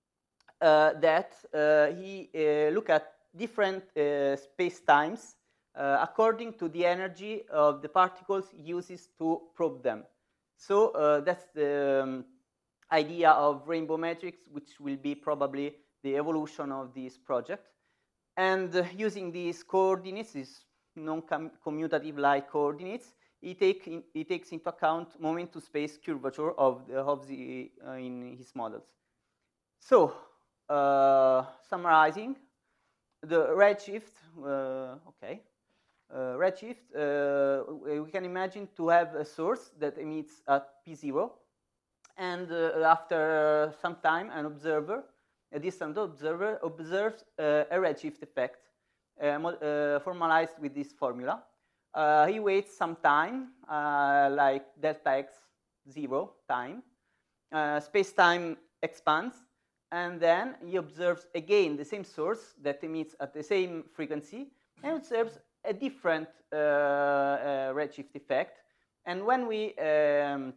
uh, that uh, he uh, look at different uh, space-times uh, according to the energy of the particles he uses to probe them. So uh, that's the um, idea of rainbow metrics, which will be probably the evolution of this project. And uh, using these coordinates, these non-commutative like coordinates, he, take in, he takes into account moment to space curvature of the, of the uh, in his models. So, uh, summarizing, the redshift, uh, okay, uh, redshift, uh, we can imagine to have a source that emits at P zero, and uh, after some time, an observer, a distant observer, observes uh, a redshift effect uh, uh, formalized with this formula. Uh, he waits some time, uh, like delta x zero time. Uh, space-time expands, and then he observes again the same source that emits at the same frequency, and observes a different uh, uh, redshift effect. And when we um,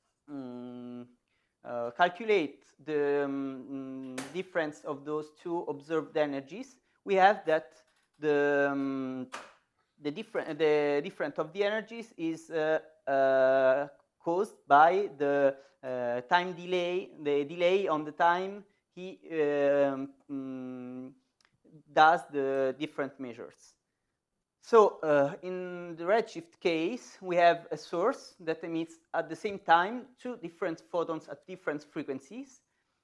um, uh, calculate the um, difference of those two observed energies, we have that the um, the different the difference of the energies is uh, uh, caused by the uh, time delay, the delay on the time he um, um, does the different measures. So uh, in the redshift case, we have a source that emits at the same time two different photons at different frequencies.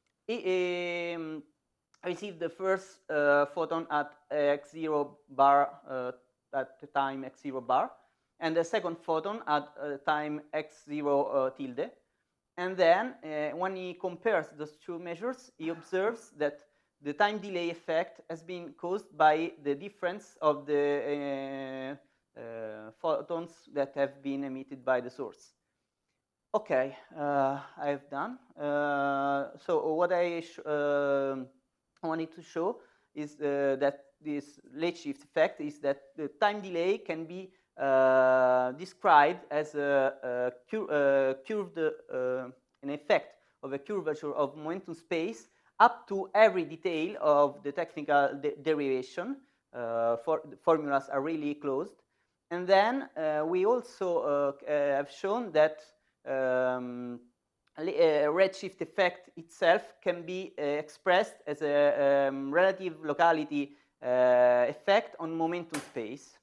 It um, received the first uh, photon at x zero bar, uh, at the time x zero bar, and a second photon at uh, time x zero uh, tilde. And then uh, when he compares those two measures, he observes that the time delay effect has been caused by the difference of the uh, uh, photons that have been emitted by the source. Okay, uh, I've done. Uh, so what I uh, wanted to show is uh, that this late shift effect is that the time delay can be uh, described as a, a cur uh, curved, uh, an effect of a curvature of momentum space up to every detail of the technical de derivation. Uh, for the formulas are really closed. And then uh, we also uh, uh, have shown that um, a redshift effect itself can be uh, expressed as a um, relative locality uh, effect on momentum space.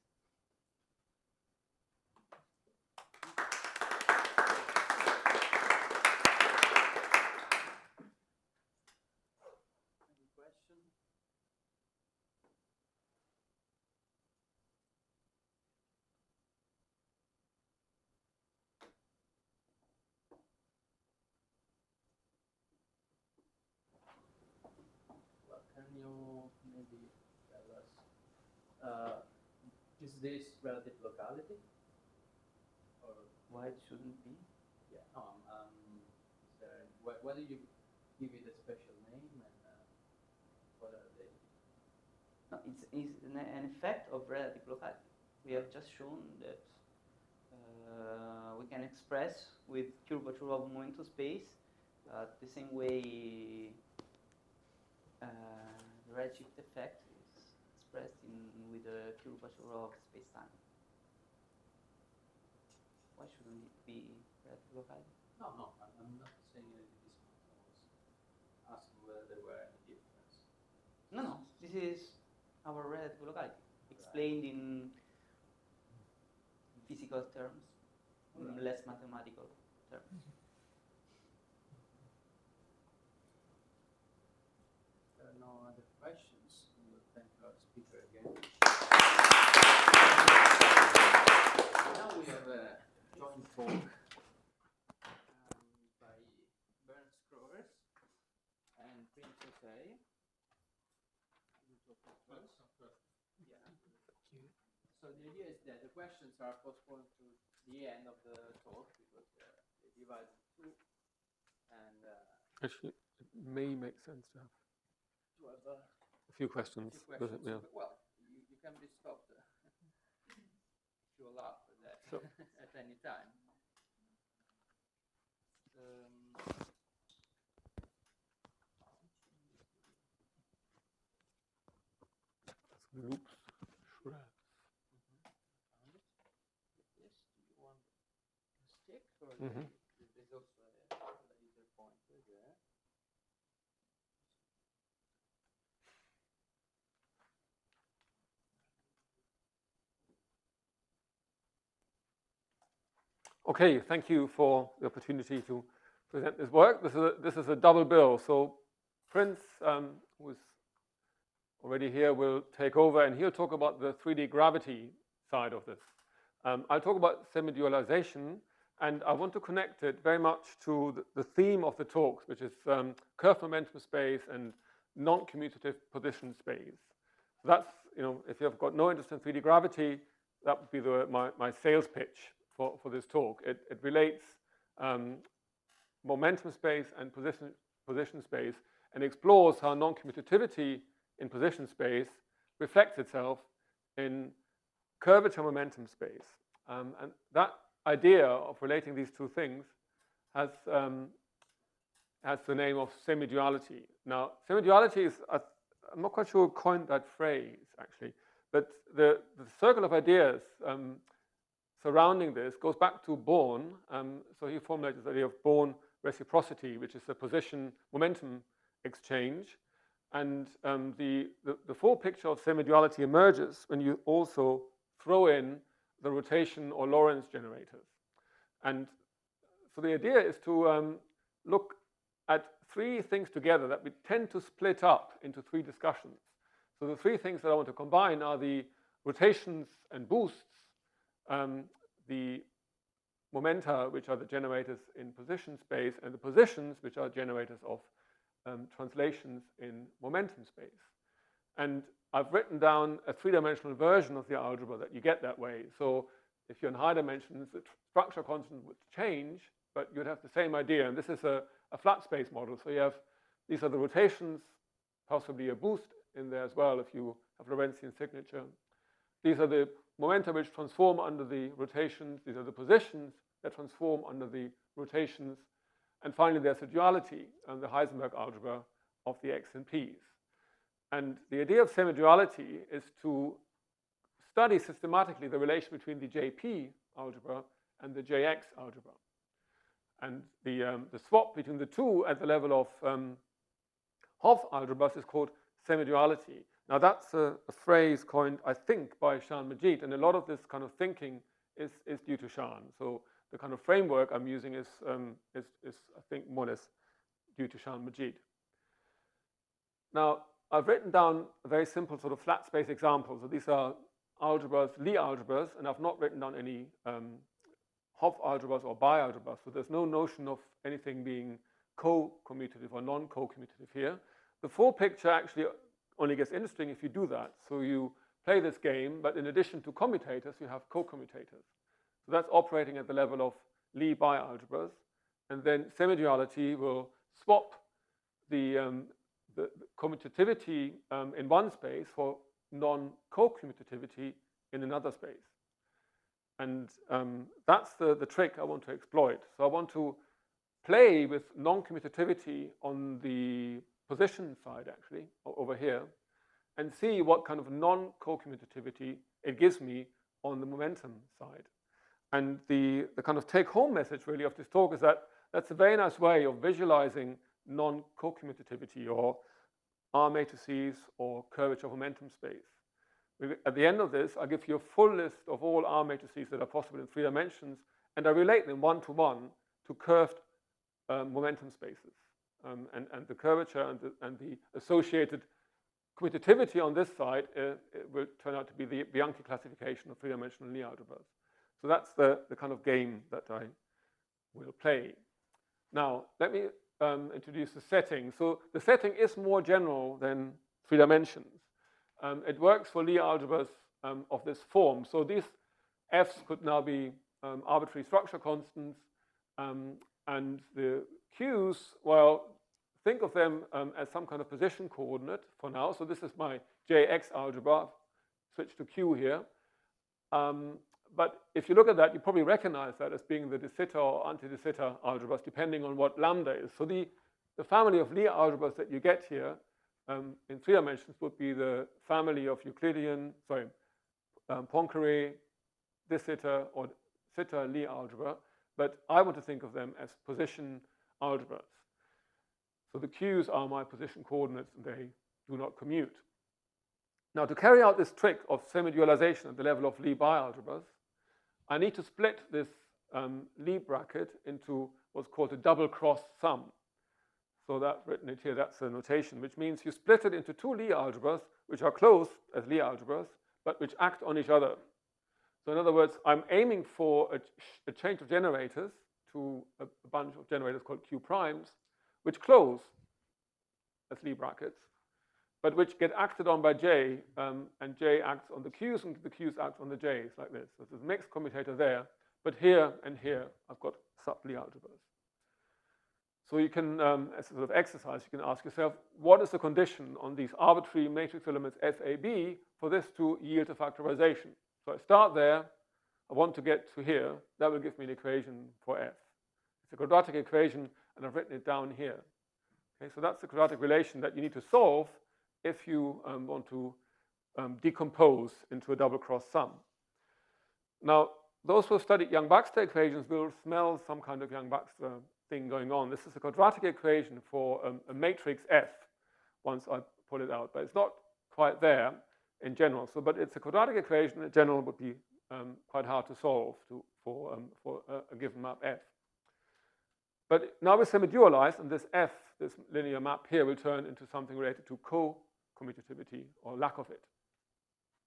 Can you maybe tell us, uh, is this relative locality? Or why it shouldn't be? Yeah, no, um, um, is there, why, why did you give it a special name and uh, what are they? No, it's, it's an, an effect of relative locality. We have just shown that uh, we can express with curvature of momentum space uh, the same way uh, the redshift effect is expressed in, with the curvature of space-time. Why shouldn't it be relative locality? No, no, I'm, I'm not saying that it is not. I was asking whether there were any difference. No, no, this is our relative locality, explained in physical terms, in less mathematical terms. There are no other questions. We will thank our speaker again. Now we have a joint talk um, by Bernd Scrovers and Prince Jose. You talk first. Yeah. So the idea is that the questions are postponed to the end of the talk because uh, they divide in two, and uh, Actually, it may make sense to have to have uh, a few questions. few questions. Yeah. Well, you, you can be stopped uh, if you allow for that So- at any time. Um, Loops, shreds. found it. Yes, do you want a stick or Mhm. there's also a, a laser pointer there. Okay, thank you for the opportunity to present this work. This is a, this is a double bill. So Prince, um, who's already here, will take over, and he'll talk about the three D gravity side of this. Um, I'll talk about semi-dualization, and I want to connect it very much to the, the theme of the talks, which is um, curved momentum space and non-commutative position space. So that's, you know, if you've got no interest in three D gravity, that would be the, my, my sales pitch for, for this talk. It, it relates um, momentum space and position, position space and explores how non-commutativity in position space reflects itself in curvature momentum space. Um, and that idea of relating these two things has, um, has the name of semi-duality. Now, semi-duality is, uh, I'm not quite sure who coined that phrase, actually, but the, the circle of ideas um, surrounding this goes back to Born. Um, so he formulated the idea of Born reciprocity, which is the position momentum exchange. And um, the, the, the full picture of semi-duality emerges when you also throw in the rotation or Lorentz generators. And so the idea is to um, look at three things together that we tend to split up into three discussions. So the three things that I want to combine are the rotations and boosts, um, the momenta, which are the generators in position space, and the positions, which are generators of um, translations in momentum space. And I've written down a three-dimensional version of the algebra that you get that way. So if you're in high dimensions, the structure constant would change, but you'd have the same idea. And this is a, a flat space model. So you have, these are the rotations, possibly a boost in there as well if you have Lorentzian signature. These are the momenta which transform under the rotations. These are the positions that transform under the rotations. And finally, there's a duality, um, the Heisenberg algebra of the x and p's. And the idea of semi-duality is to study systematically the relation between the J P algebra and the J X algebra. And the, um, the swap between the two at the level of um, Hopf algebras is called semi-duality. Now that's a, a phrase coined, I think, by Shahan Majid, and a lot of this kind of thinking is, is due to Shahan. So the kind of framework I'm using is, um, is, is, I think, more or less due to Shahan Majid. Now, I've written down a very simple sort of flat space example. So these are algebras, Lie algebras, and I've not written down any um, Hopf algebras or bi-algebras. So there's no notion of anything being co-commutative or non-co-commutative here. The full picture actually only gets interesting if you do that. So you play this game, but in addition to commutators, you have co-commutators. So that's operating at the level of Lie bi-algebras. And then semi-duality will swap the, um, the, the commutativity um, in one space for non-co-commutativity in another space. And um, that's the, the trick I want to exploit. So I want to play with non-commutativity on the position side, actually, over here, and see what kind of non-co-commutativity it gives me on the momentum side. And the, the kind of take-home message, really, of this talk is that that's a very nice way of visualizing non-co-commutativity or R matrices or curvature of momentum space. At the end of this, I give you a full list of all R matrices that are possible in three dimensions, and I relate them one-to-one to curved um, momentum spaces. Um, and, and the curvature and the, and the associated commutativity on this side uh, it will turn out to be the Bianchi classification of three-dimensional Lie algebras. So that's the, the kind of game that I will play. Now, let me um, introduce the setting. So the setting is more general than three dimensions. Um, it works for Lie algebras um, of this form. So these F's could now be um, arbitrary structure constants, um, and the Q's, well, think of them um, as some kind of position coordinate for now. So this is my J X algebra. Switch to Q here. Um, but if you look at that, you probably recognize that as being the de Sitter or anti-de Sitter algebras, depending on what lambda is. So the, the family of Lie algebras that you get here um, in three dimensions would be the family of Euclidean, sorry, um, Poincare, de Sitter, or Sitter Lie algebra. But I want to think of them as position algebras. So the Q's are my position coordinates, and they do not commute. Now, to carry out this trick of semi-dualization at the level of Lie bi-algebras, I need to split this um, Lie bracket into what's called a double cross sum. So that's written it here, that's a notation, which means you split it into two Lie algebras, which are closed as Lie algebras, but which act on each other. So in other words, I'm aiming for a, a change of generators to a, a bunch of generators called Q primes, which close as Lie brackets, but which get acted on by J, um, and J acts on the Q's, and the Q's act on the J's, like this. So there's a mixed commutator there, but here and here, I've got sub-Lie algebras. So you can, um, as a sort of exercise, you can ask yourself, what is the condition on these arbitrary matrix elements S A B for this to yield a factorization? So I start there, I want to get to here, that will give me an equation for F. It's a quadratic equation, and I've written it down here. Okay, so that's the quadratic relation that you need to solve if you um, want to um, decompose into a double cross sum. Now, those who have studied Young-Baxter equations will smell some kind of Young-Baxter thing going on. This is a quadratic equation for um, a matrix F, once I pull it out, but it's not quite there in general. So, but it's a quadratic equation in general would be um, quite hard to solve to, for, um, for a, a given map F. But now we're semi-dualized, and this F, this linear map here, will turn into something related to co-commutativity or lack of it.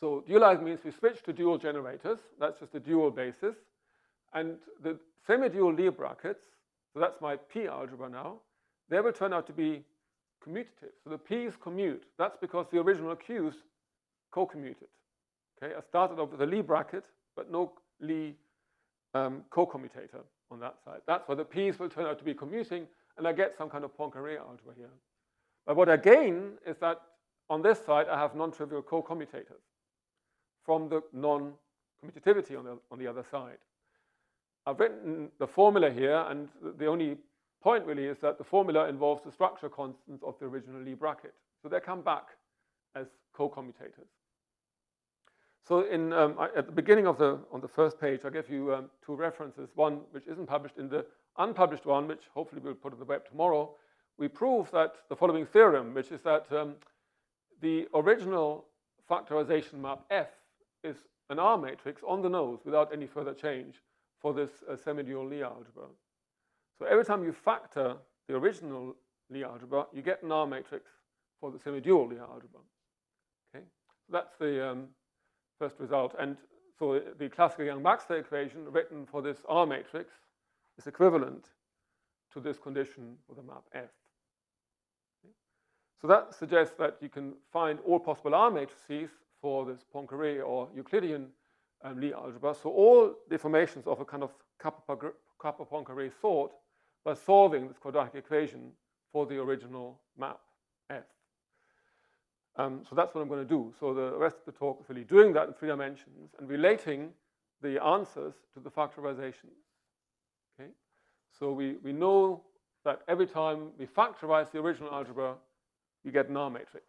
So dualize means we switch to dual generators. That's just a dual basis. And the semi-dual Lie brackets, so that's my P algebra now, they will turn out to be commutative. So the P's commute. That's because the original Q's co-commuted. Okay, I started off with a Lie bracket, but no Lie um, co-commutator on that side. That's why the P's will turn out to be commuting, and I get some kind of Poincare algebra here. But what I gain is that on this side, I have non-trivial co-commutators from the non-commutativity on the, on the other side. I've written the formula here, and the only point really is that the formula involves the structure constants of the original Lie bracket. So they come back as co-commutators. So in, um, I, at the beginning of the, on the first page, I gave you um, two references, one which isn't published. In the unpublished one, which hopefully we'll put on the web tomorrow, we prove that the following theorem, which is that um, the original factorization map F is an R matrix on the nose without any further change for this uh, semi-dual Lie algebra. So every time you factor the original Lie algebra, you get an R matrix for the semi-dual Lie algebra. Okay, so that's the um, first result. And so the classical Young-Baxter equation written for this R matrix is equivalent to this condition for the map F. Okay. So that suggests that you can find all possible R matrices for this Poincare or Euclidean um, Lie algebra. So all deformations of a kind of Kappa-Poincare sort by solving this quadratic equation for the original map F. Um, so that's what I'm going to do. So the rest of the talk is really doing that in three dimensions and relating the answers to the factorizations. Okay? So we, we know that every time we factorize the original algebra, you get an R matrix.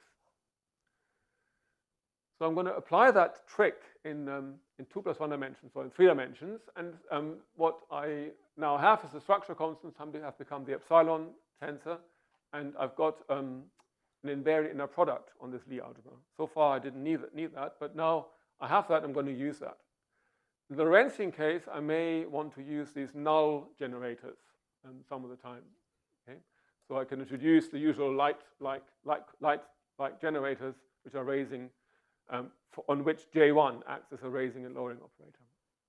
So I'm going to apply that trick in, um, in two plus one dimensions, or in three dimensions. And um, what I now have is the structure constants have become the epsilon tensor. And I've got um, an invariant inner product on this Lie algebra. So far, I didn't need, need that, but now I have that, I'm going to use that. In the Lorentzian case, I may want to use these null generators um, some of the time. Okay? So I can introduce the usual light, like, like, light, like generators, which are raising, um, for, on which J one acts as a raising and lowering operator.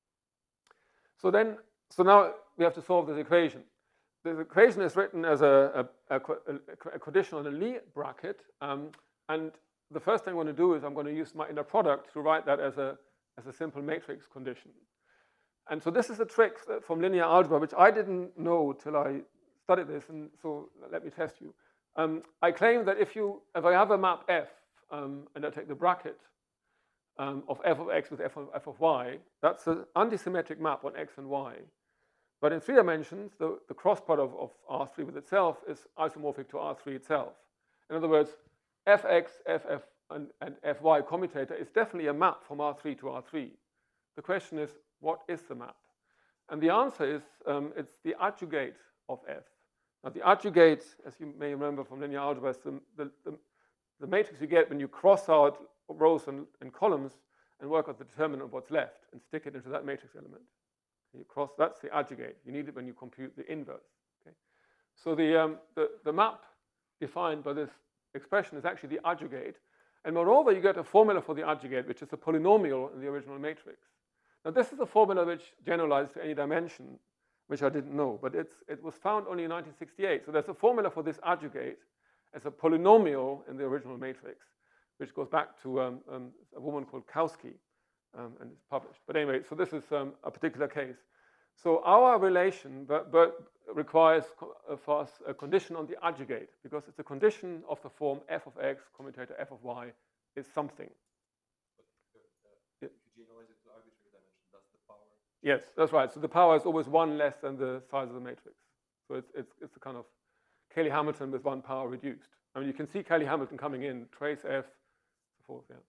So then, so now we have to solve this equation. The equation is written as a, a, a, a condition on a Lie bracket, um, and the first thing I'm going to do is I'm going to use my inner product to write that as a, as a simple matrix condition. And so this is a trick from linear algebra, which I didn't know till I studied this, and so let me test you. Um, I claim that if, you, if I have a map F, um, and I take the bracket um, of f of x with f of, f of y, that's an antisymmetric map on x and y. But in three dimensions, the, the cross product of, of R three with itself is isomorphic to R three itself. In other words, fx, ff, and, and fy commutator is definitely a map from R three to R three. The question is, what is the map? And the answer is, um, it's the adjugate of f. Now, the adjugate, as you may remember from linear algebra, is the, the, the, the matrix you get when you cross out rows and, and columns and work out the determinant of what's left and stick it into that matrix element. You cross, that's the adjugate. You need it when you compute the inverse. Okay? So the, um, the, the map defined by this expression is actually the adjugate. And moreover, you get a formula for the adjugate, which is a polynomial in the original matrix. Now, this is a formula which generalizes to any dimension, which I didn't know, but it's, it was found only in nineteen sixty-eight. So there's a formula for this adjugate as a polynomial in the original matrix, which goes back to um, um, a woman called Kautsky. Um, and it's published. But anyway, so this is um, a particular case. So our relation but, but requires uh, for us a condition on the adjugate, because it's a condition of the form f of x commutator f of y is something. But uh, uh, if you generalize it to arbitrary dimension, that's the power? Yes, that's right. So the power is always one less than the size of the matrix. So it's, it's, it's a kind of Cayley-Hamilton with one power reduced. I mean, you can see Cayley-Hamilton coming in, trace f, so forth, yeah.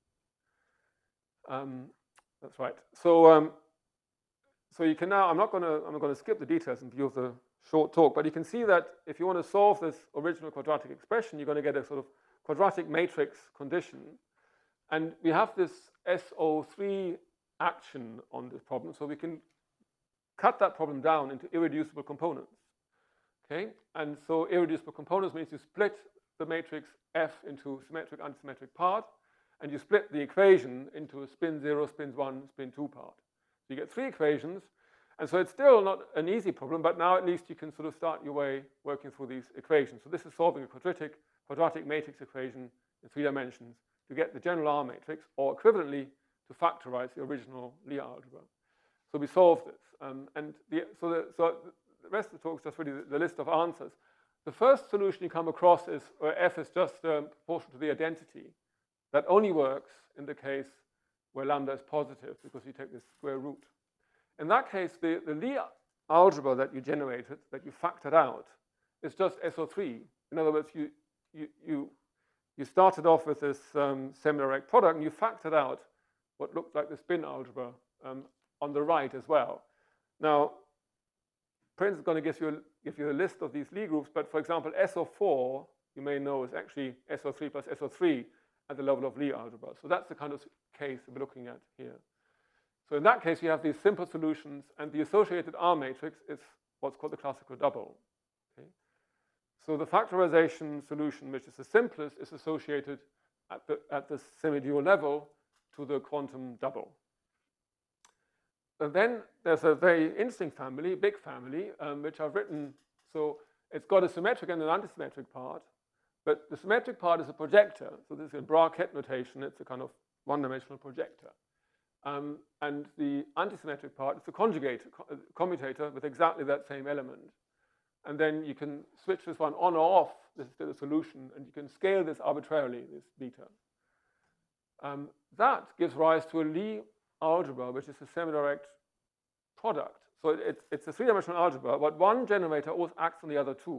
Um, That's right. So, um, so you can now, I'm not going to, I'm not going to skip the details in view of the short talk, but you can see that if you want to solve this original quadratic expression, you're going to get a sort of quadratic matrix condition. And we have this S O three action on this problem, so we can cut that problem down into irreducible components. Okay? And so irreducible components means you split the matrix F into symmetric, antisymmetric part, and you split the equation into a spin zero, spin one, spin two part. So you get three equations, and so it's still not an easy problem, but now at least you can sort of start your way working through these equations. So this is solving a quadratic, quadratic matrix equation in three dimensions to get the general R matrix, or equivalently to factorize the original Lie algebra. So we solve this, um, and the, so, the, so the rest of the talk is just really the, the list of answers. The first solution you come across is where f is just um, proportional to the identity. That only works in the case where lambda is positive, because you take this square root. In that case, the, the Lie algebra that you generated, that you factored out, is just S O three. In other words, you, you, you, you started off with this um, semi-direct product, and you factored out what looked like the spin algebra um, on the right as well. Now, Prince is going to give you, a, give you a list of these Lie groups, but for example, S O four, you may know, is actually S O three plus S O three at the level of Lie algebra. So that's the kind of case we're looking at here. So in that case, you have these simple solutions, and the associated R matrix is what's called the classical double. Okay? So the factorization solution, which is the simplest, is associated at the, at the semi-dual level to the quantum double. And then there's a very interesting family, big family, um, which I've written. So it's got a symmetric and an antisymmetric part, but the symmetric part is a projector. So this is in Bra-Ket notation. It's a kind of one-dimensional projector. Um, and the antisymmetric part is the conjugator, co commutator with exactly that same element. And then you can switch this one on or off. This is still a solution, and you can scale this arbitrarily, this beta. Um, that gives rise to a Lie algebra, which is a semi-direct product. So it, it, it's a three-dimensional algebra, but one generator always acts on the other two.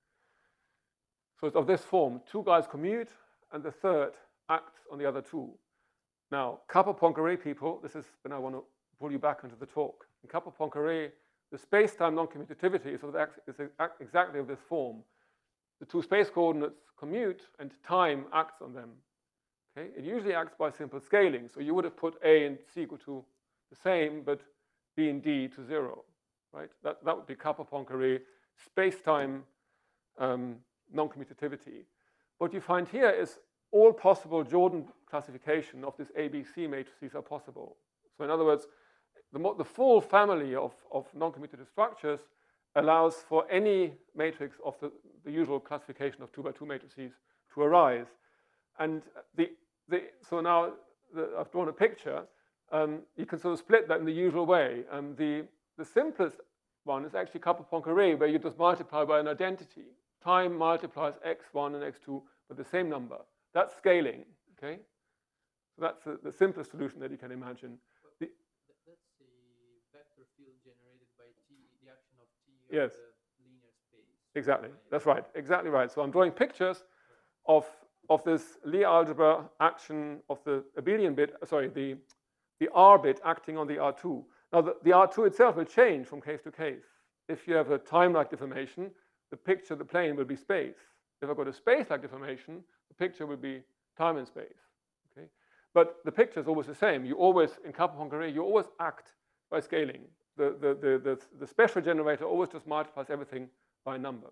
So it's of this form. Two guys commute, and the third acts on the other two. Now, Capra-Poincaré people, this is when I want to pull you back into the talk. In Capra-Poincaré, the space-time non-commutativity is, of the, is exactly of this form. The two space coordinates commute, and time acts on them. Okay? It usually acts by simple scaling. So you would have put A and C equal to the same, but B and D to zero. Right? That, that would be Capra-Poincaré space-time um, non-commutativity. What you find here is all possible Jordan classification of this A B C matrices are possible. So in other words, the, the full family of, of non-commutative structures allows for any matrix of the, the usual classification of two by two matrices to arise. And the, the, so now the, I've drawn a picture. Um, you can sort of split that in the usual way. Um, the, the simplest one is actually Capra-Poincaré, where you just multiply by an identity. Time multiplies x one and x two with the same number. That's scaling, okay? So that's the, the simplest solution that you can imagine. The, that's the vector field generated by T, the action of T on yes. the linear space. Exactly, that's right, exactly right. So I'm drawing pictures of, of this Lie algebra action of the abelian bit, sorry, the, the R bit acting on the R two. Now the, the R two itself will change from case to case. If you have a time-like deformation, the picture, the plane will be space. If I've got a space-like deformation, the picture will be time and space. Okay? But the picture is always the same. You always, in Capra-Poincaré, you always act by scaling. The, the, the, the, the special generator always just multiplies everything by a number.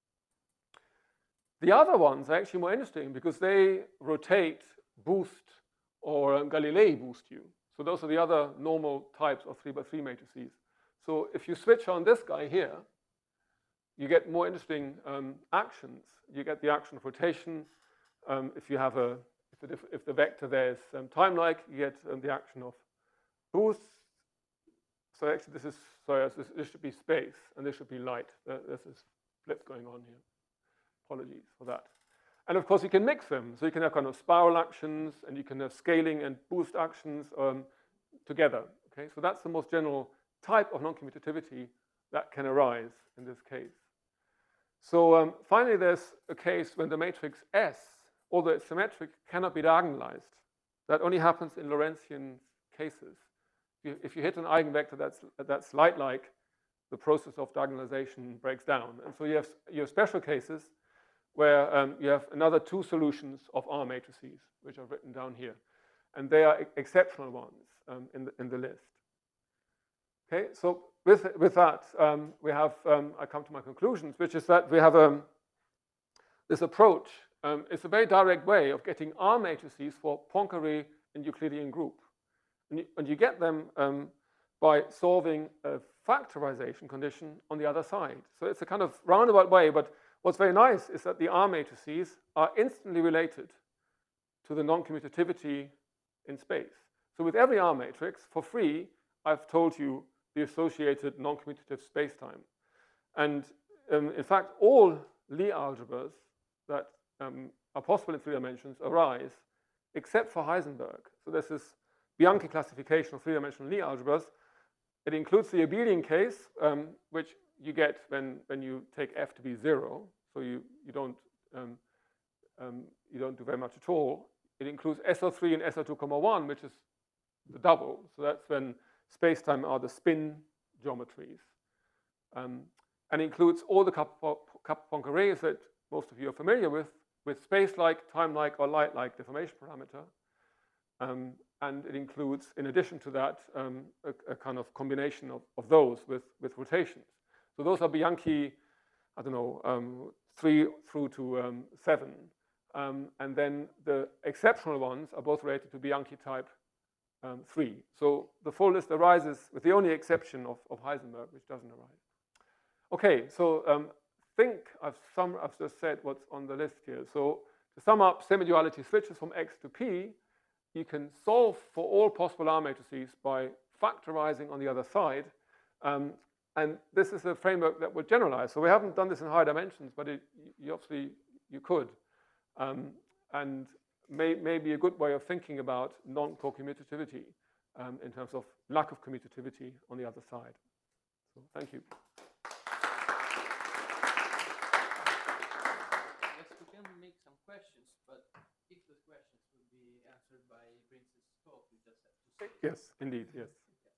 The other ones are actually more interesting because they rotate, boost, or um, Galilei boost you. So those are the other normal types of three by three matrices. So if you switch on this guy here, you get more interesting um, actions. You get the action of rotation. Um, if you have a, if the, if the vector there is um, time-like, you get um, the action of boost. So actually, this is sorry, this, this should be space, and this should be light. Uh, there's a flip going on here. Apologies for that. And of course, you can mix them. So you can have kind of spiral actions, and you can have scaling and boost actions um, together. Okay, so that's the most general type of non-commutativity that can arise in this case. So um, finally, there's a case when the matrix S, although it's symmetric, cannot be diagonalized. That only happens in Lorentzian cases. If you, if you hit an eigenvector that's, that's light-like, the process of diagonalization breaks down. And so you have, you have special cases where um, you have another two solutions of R matrices, which are written down here. And they are exceptional ones um, in, the, in the list. Okay, so with, with that, um, we have, um, I come to my conclusions, which is that we have um, this approach um, it's a very direct way of getting R matrices for Poincare and Euclidean group. And you, and you get them um, by solving a factorization condition on the other side. So it's a kind of roundabout way, but what's very nice is that the R matrices are instantly related to the non-commutativity in space. So with every R matrix, for free, I've told you the associated non-commutative spacetime. And um, in fact, all Lie algebras that um, are possible in three dimensions arise, except for Heisenberg. So there's this Bianchi classification of three-dimensional Lie algebras. It includes the abelian case, um, which you get when, when you take f to be zero. So you, you, don't, um, um, you don't do very much at all. It includes S O three and S O two comma one, which is the double. So that's when spacetime are the spin geometries. Um, and includes all the Kappa-Poincare that most of you are familiar with, with space-like, time-like, or light-like deformation parameter. Um, and it includes, in addition to that, um, a, a kind of combination of, of those with, with rotations. So those are Bianchi, I don't know, um, three through to um, seven. Um, and then the exceptional ones are both related to Bianchi type um, three. So the full list arises with the only exception of, of Heisenberg, which doesn't arise. Okay, so um, think I've, sum, I've just said what's on the list here. So to sum up, semi-duality switches from X to P. You can solve for all possible R matrices by factorizing on the other side. Um, and this is a framework that would generalize. So we haven't done this in higher dimensions, but it, you obviously you could. Um, and may, may be a good way of thinking about non-co-commutativity um, in terms of lack of commutativity on the other side. So thank you. Yes, we can make some questions, but if those questions will be answered by Prince's talk, we just have to say. Yes, indeed, yes.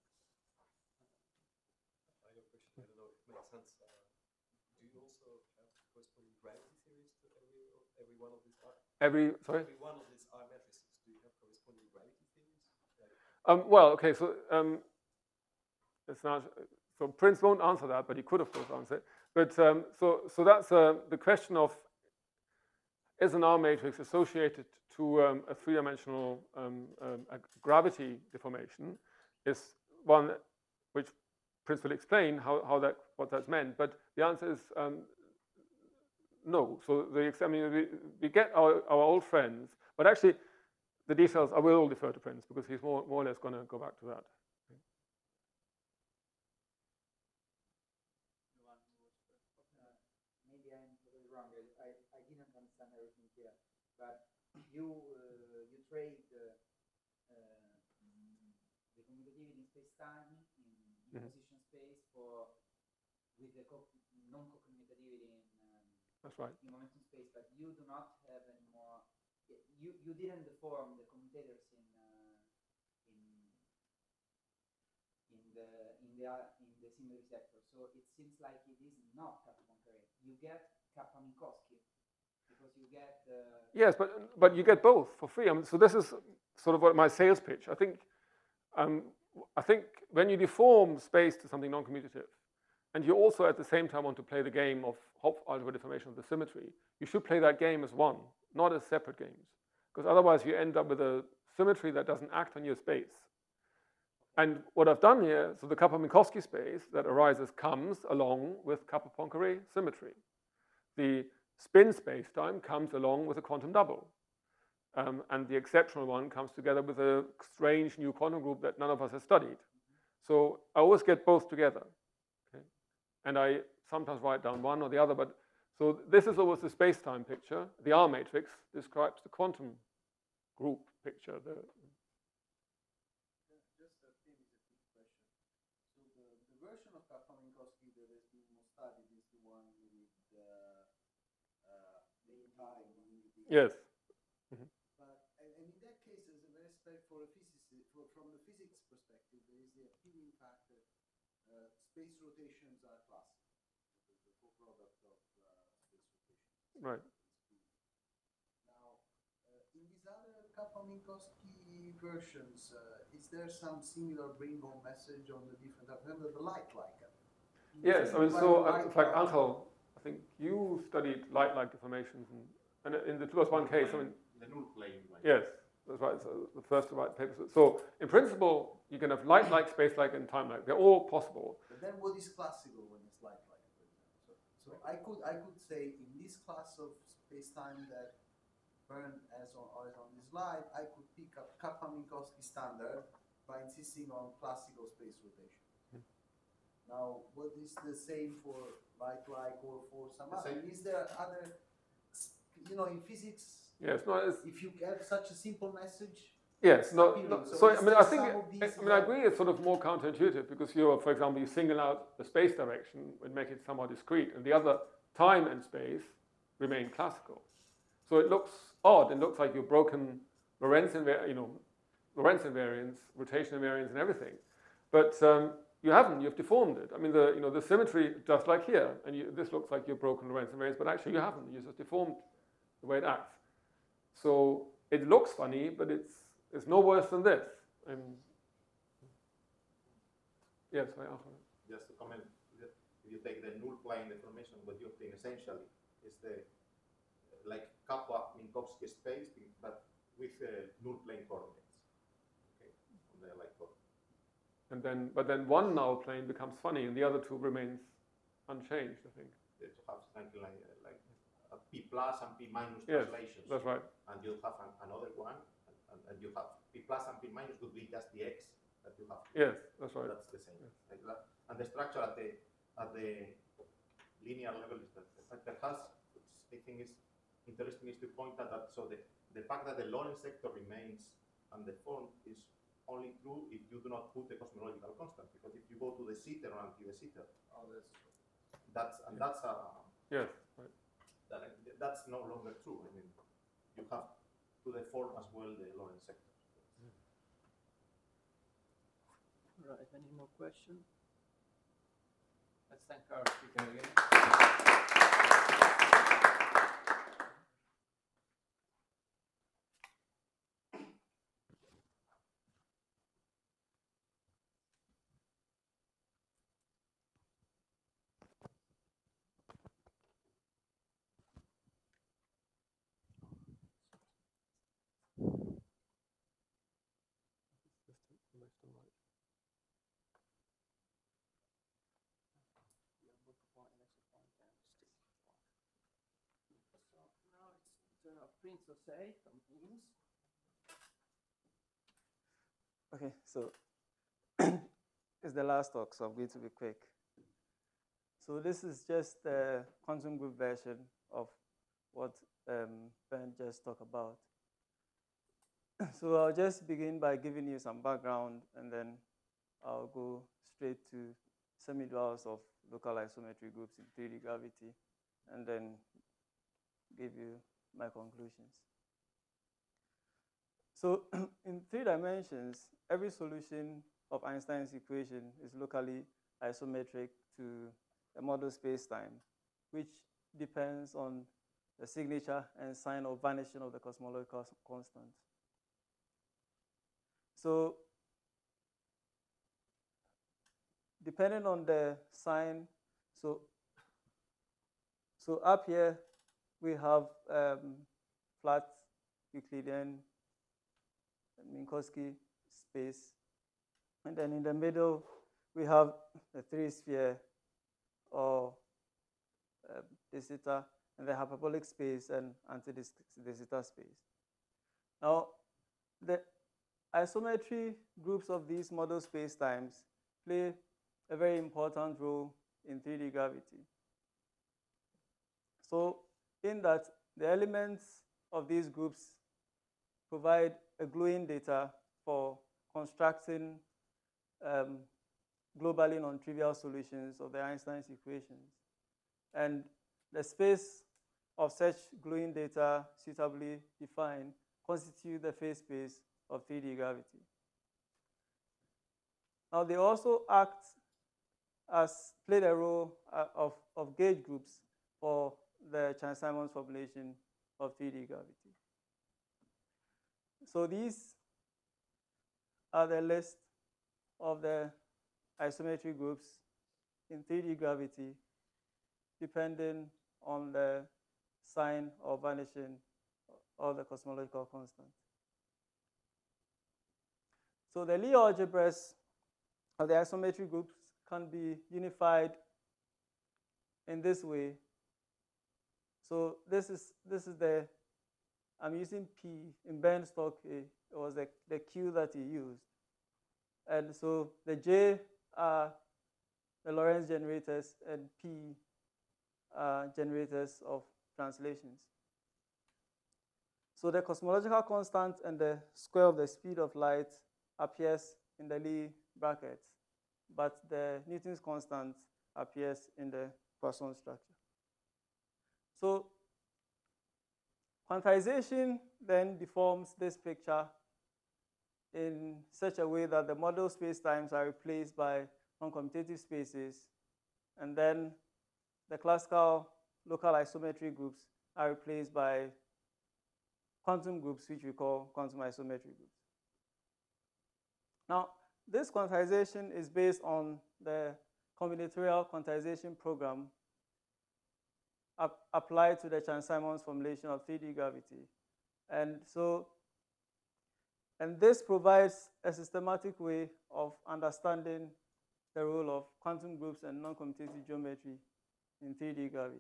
I have a question, I don't know if it makes sense. Uh, do you also have corresponding gravity theories to every, every one of these R? Every, sorry? Every one of these R matrices, do you have corresponding gravity theories? Like, Um, well, okay, so um, it's not, so Prince won't answer that, but he could, of course, answer it. But um, so, so that's uh, the question of, is an R matrix associated to um, a three-dimensional um, um, a gravity deformation? Is one which Prince will explain how, how that, what that's meant, but the answer is um, no. So the, I mean, we, we get our, our old friends, but actually the details I will defer to Prince because he's more, more or less going to go back to that. Maybe I'm totally wrong. I, I didn't understand everything here, but you uh, you trade uh, uh, the commutativity in space-time in, in Mhm. position space for with the co non-co-commutativity in um, That's right. in momentum space, but you do not have any more. You you didn't deform the commutators in uh, in in the in the uh, in the similar sector. So it seems like it is not Kappa-Poincare. You get Kappa-Minkowski because you get. Uh, Yes, but but you get both for free. I mean, so this is sort of what my sales pitch. I think um, I think when you deform space to something non-commutative, and you also at the same time want to play the game of Hopf algebra deformation of the symmetry, you should play that game as one, not as separate games, because otherwise you end up with a symmetry that doesn't act on your space. And what I've done here, so the Kappa-Minkowski space that arises comes along with Kappa-Poincare symmetry. The spin spacetime comes along with a quantum double. Um, and the exceptional one comes together with a strange new quantum group that none of us has studied. So I always get both together. Okay? And I sometimes write down one or the other, but so this is always the space-time picture. The R matrix describes the quantum group picture. The, Just a quick question. So the, the version of Kappa-Minkowski that has been most studied is the one with the uh, the time. yes. But and, and in that case, there's a very respect for a physicist. For, from the physics perspective, there is the appealing fact that uh, space rotations are classic, the, the co-product of uh, space rotations. Right. Now, uh, in these other Kappa-Minkowski versions, uh, is there some similar bring-home message on the different? Remember the light-like. Yes, I mean, so uh, in fact, Angel, I think you studied light-like deformations, and, And in the two plus one case, I mean, the null plane. Like yes, that's right. So the first to write papers. So in principle, you can have light-like, space-like, and time-like. They're all possible. But then, what is classical when it's like like? For example, so, so I could I could say in this class of space-time that Bernd has on, has on this slide, I could pick up Kaplan-Minkowski standard by insisting on classical space rotation. Hmm. Now, what is the same for light-like or for some The other? same. Is there other, you know, in physics, Yes, no, it's, if you have such a simple message, yes, no, appealing. no. So So, is I mean, there I think, some of I these mean, I that- agree. It's sort of more counterintuitive because you're, for example, you single out the space direction and make it somewhat discrete, and the other time and space remain classical. So it looks odd. It looks like you've broken Lorentz, inva- you know, Lorentz invariance, rotation invariance, and everything. But um, you haven't. You've deformed it. I mean, the you know the symmetry just like here, and you, this looks like you've broken Lorentz invariance, but actually you haven't. You just deformed the way it acts. So it looks funny, but it's it's no worse than this. And yes, I offer. just to comment, that if you take the null plane deformation, what you obtain essentially is the uh, like Kappa-Minkowski space, but with uh, null plane coordinates. Okay, on the like coordinates. And then, but then one null plane becomes funny, and the other two remains unchanged. I think. To have something like uh, like a p plus and p minus Yes, translations, that's right. and you have an, another one, and, and, and you have p plus and p minus would be just the x that you have. Yes, that's right. That's the same. Like that. And the structure at the at the linear level is that. But perhaps I think is interesting is to point out that so the, the fact that the Lorentz sector remains undeformed is only true if you do not put the cosmological constant. Because if you go to the sitter or anti the sitter, oh, that's that's and that's a Yes, right. that, that's no longer true. I mean, you have to deform as well the Lorentz sector. Right, any more questions? Let's thank our speaker again. So now it's turn of Prince Jose from Eames. Okay, so it's the last talk, so I'm going to be quick. So this is just the quantum group version of what um, Ben just talked about. So I'll just begin by giving you some background, and then I'll go straight to semi-duals of local isometry groups in three D gravity, and then give you my conclusions. So in three dimensions, every solution of Einstein's equation is locally isometric to a model spacetime, which depends on the signature and sign of vanishing of the cosmological constant. So depending on the sign, so, so up here we have um, flat Euclidean Minkowski space. And then in the middle, we have the three sphere or uh, de Sitter, and the hyperbolic space and anti-de Sitter space. Now, the isometry groups of these model spacetimes play a very important role in three D gravity. So in that, the elements of these groups provide a gluing data for constructing um, globally non-trivial solutions of the Einstein's equations. And the space of such gluing data suitably defined constitute the phase space of three D gravity. Now they also act as, play the role uh, of, of gauge groups for the Chern-Simons formulation of three D gravity. So these are the list of the isometry groups in three D gravity depending on the sign or vanishing of the cosmological constant. So the Lie algebras of the isometry groups can be unified in this way. So this is this is the I'm using P in Bernstock. It was the, the Q that he used, and so the J are the Lorentz generators and P are generators of translations. So the cosmological constant and the square of the speed of light appears in the Lie brackets, but the Newton's constant appears in the Poisson structure. So quantization then deforms this picture in such a way that the model spacetimes are replaced by non-commutative spaces, and then the classical local isometry groups are replaced by quantum groups, which we call quantum isometry groups. Now, this quantization is based on the combinatorial quantization program ap applied to the Chern-Simons formulation of three D gravity. And so, and this provides a systematic way of understanding the role of quantum groups and non-commutative geometry in three D gravity.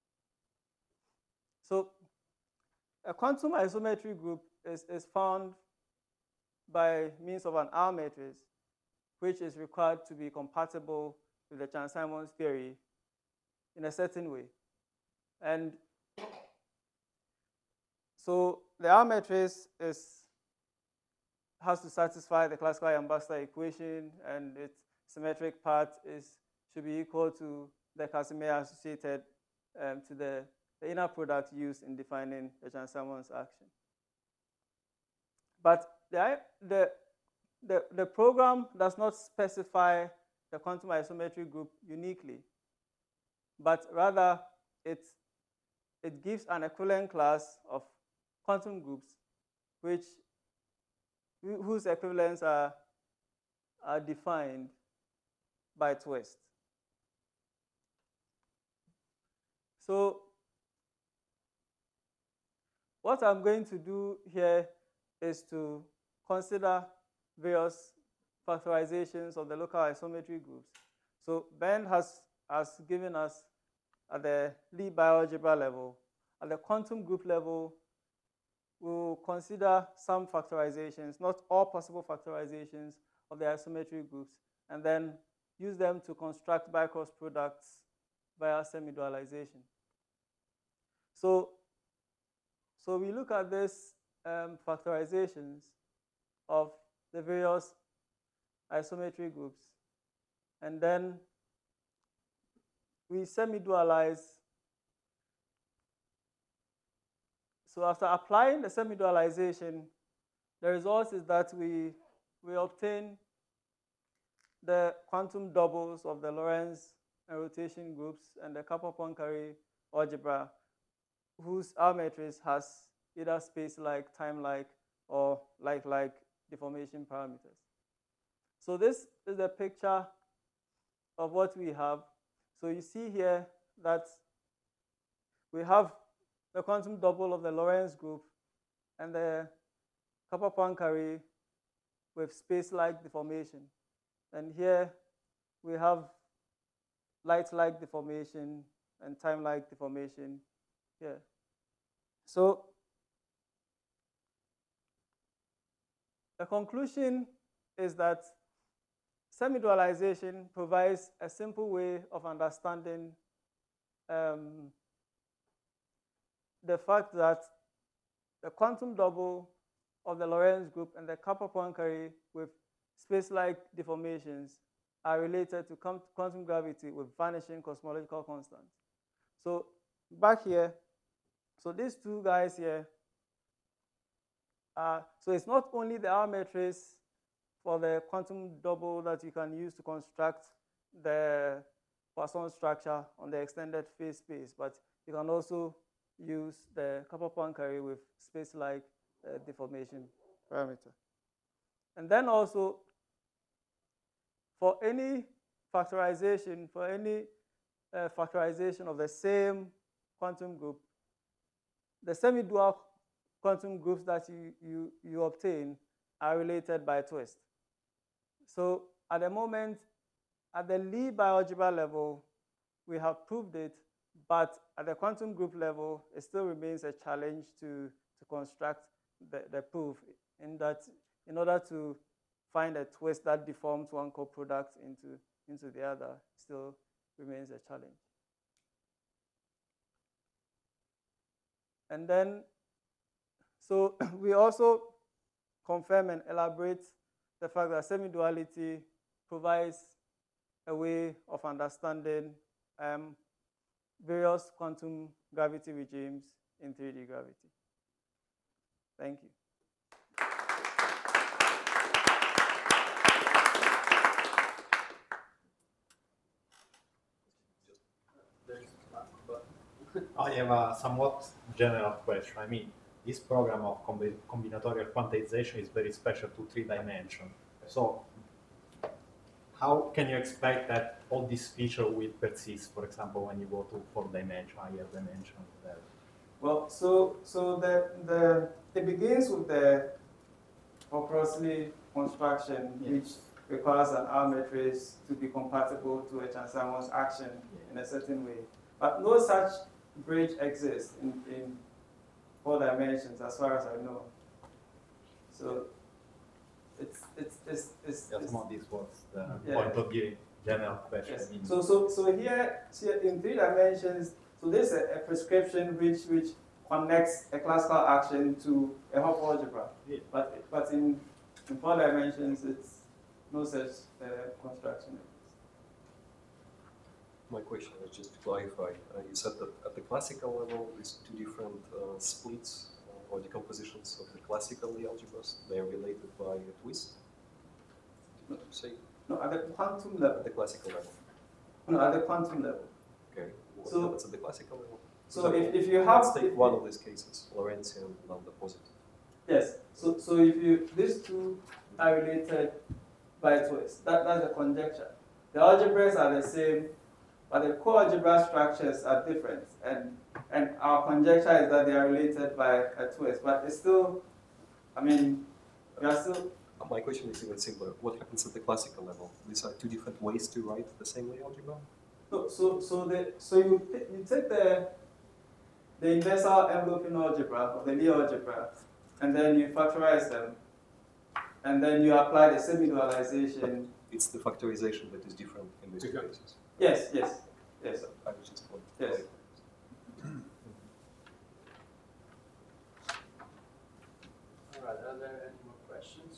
So a quantum isometry group is, is found by means of an R matrix, which is required to be compatible with the Chern-Simons theory in a certain way. And so the R matrix is, has to satisfy the classical Yang-Baxter equation, and its symmetric part is, should be equal to the Casimir associated um, to the, the inner product used in defining the Chern-Simons action. But the, the, the, the program does not specify the quantum isometry group uniquely, but rather it, it gives an equivalent class of quantum groups which, whose equivalents are, are defined by twist. So what I'm going to do here is to consider various factorizations of the local isometry groups. So Ben has, has given us at the Lie bioalgebra level. At the quantum group level, we'll consider some factorizations, not all possible factorizations of the isometry groups, and then use them to construct bicross products via semi-dualization. So, so we look at these um, factorizations of the various isometry groups, and then we semi-dualize. So after applying the semi-dualization, the result is that we, we obtain the quantum doubles of the Lorentz and rotation groups and the Kappa-Poincare algebra, whose R matrix has either space-like, time-like, or like-like deformation parameters. So this is the picture of what we have. So you see here that we have the quantum double of the Lorentz group and the Kappa-Poincare with space-like deformation. And here we have light-like deformation and time-like deformation here. So the conclusion is that semi-dualization provides a simple way of understanding um, the fact that the quantum double of the Lorentz group and the Kappa-Poincare with space-like deformations are related to quantum gravity with vanishing cosmological constants. So back here, so these two guys here, uh, so it's not only the R matrix for the quantum double that you can use to construct the Poisson structure on the extended phase space, but you can also use the Kappa-Poincare with space-like uh, deformation parameter. And then also, for any factorization, for any uh, factorization of the same quantum group, the semi-dual quantum groups that you, you, you obtain are related by twist. So at the moment, at the Lie bioalgebra level, we have proved it, but at the quantum group level, it still remains a challenge to, to construct the, the proof in that in order to find a twist that deforms one coproduct into, into the other still remains a challenge. And then, so we also confirm and elaborate the fact that semi-duality provides a way of understanding um, various quantum gravity regimes in three D gravity. Thank you. I have a somewhat general question. I mean, this program of combi combinatorial quantization is very special to three dimension. So how can you expect that all these features will persist, for example, when you go to four dimension, higher dimension? Whatever? Well, so so the the it begins with the Fock-Crossley construction, yes, which requires an R matrix to be compatible to a Chern-Simons action, yeah, in a certain way. But no such bridge exists in, in four dimensions, as far as I know. So it's it's it's it's. Yes, it's more this was the yeah, point of view, general question. Yes. So so so here, here in three dimensions, so there's a, a prescription which which connects a classical action to a Hopf algebra. Yeah. But but in in four dimensions, it's no such uh, construction. My question is just to clarify. Uh, you said that at the classical level, these two different uh, splits uh, or decompositions of the classical algebras, they are related by a twist? Did you say? No, at the quantum level. At the classical level. No, at the quantum level. Okay. What So what's at the classical level? So, so if, if you have let's take one of these cases, Lorentzian lambda positive. Yes. So so if you these two are related by twist, that that's a conjecture. The algebras are the same, but the co-algebra structures are different, and and our conjecture is that they are related by a twist. But it's still, I mean, we are still. My question is even simpler. What happens at the classical level? These are two different ways to write the same Lie algebra. No, so so the so you you take the the universal enveloping algebra of the Lie algebra, and then you factorize them, and then you apply the semi-dualization. It's the factorization that is different in these two cases. Yes, yes, yes. I was just wondering. Yes. All right, are there any more questions?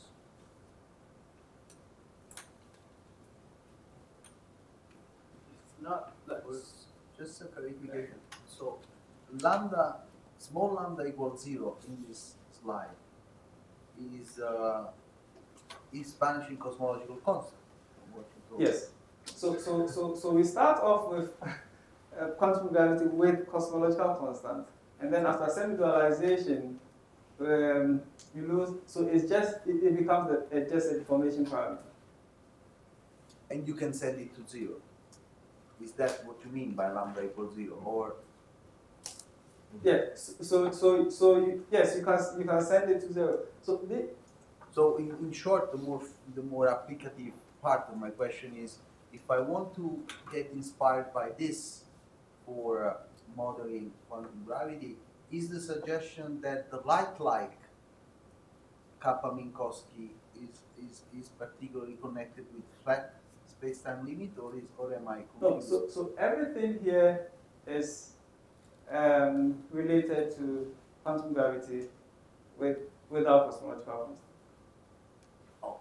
If not, let's just a clarification. So lambda, small lambda equals zero in this slide is uh, is vanishing cosmological constant. From what you told Yes. So so so so we start off with uh, quantum gravity with cosmological constant, and then after semi-dualization, um, you lose. So it's just it, it becomes a, a, just a deformation parameter. And you can set it to zero. Is that what you mean by lambda equals zero, or? Yeah. So so so you, yes, you can you can send it to zero. So the, so in, in short, the more the more applicative part of my question is, if I want to get inspired by this for uh, modeling quantum gravity, is the suggestion that the light-like kappa Minkowski is, is is particularly connected with flat space-time limit, or is or am I confused? No. So so everything here is um, related to quantum gravity with without cosmological constant. Oh.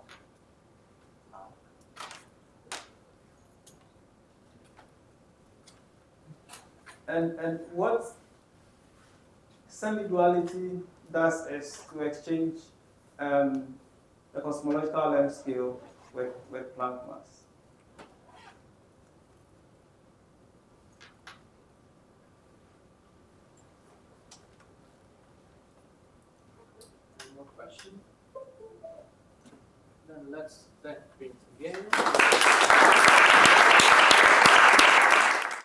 And and what semi-duality does is to exchange um, the cosmological length scale with, with Planck mass. Any more questions? Then let's thank Prince again.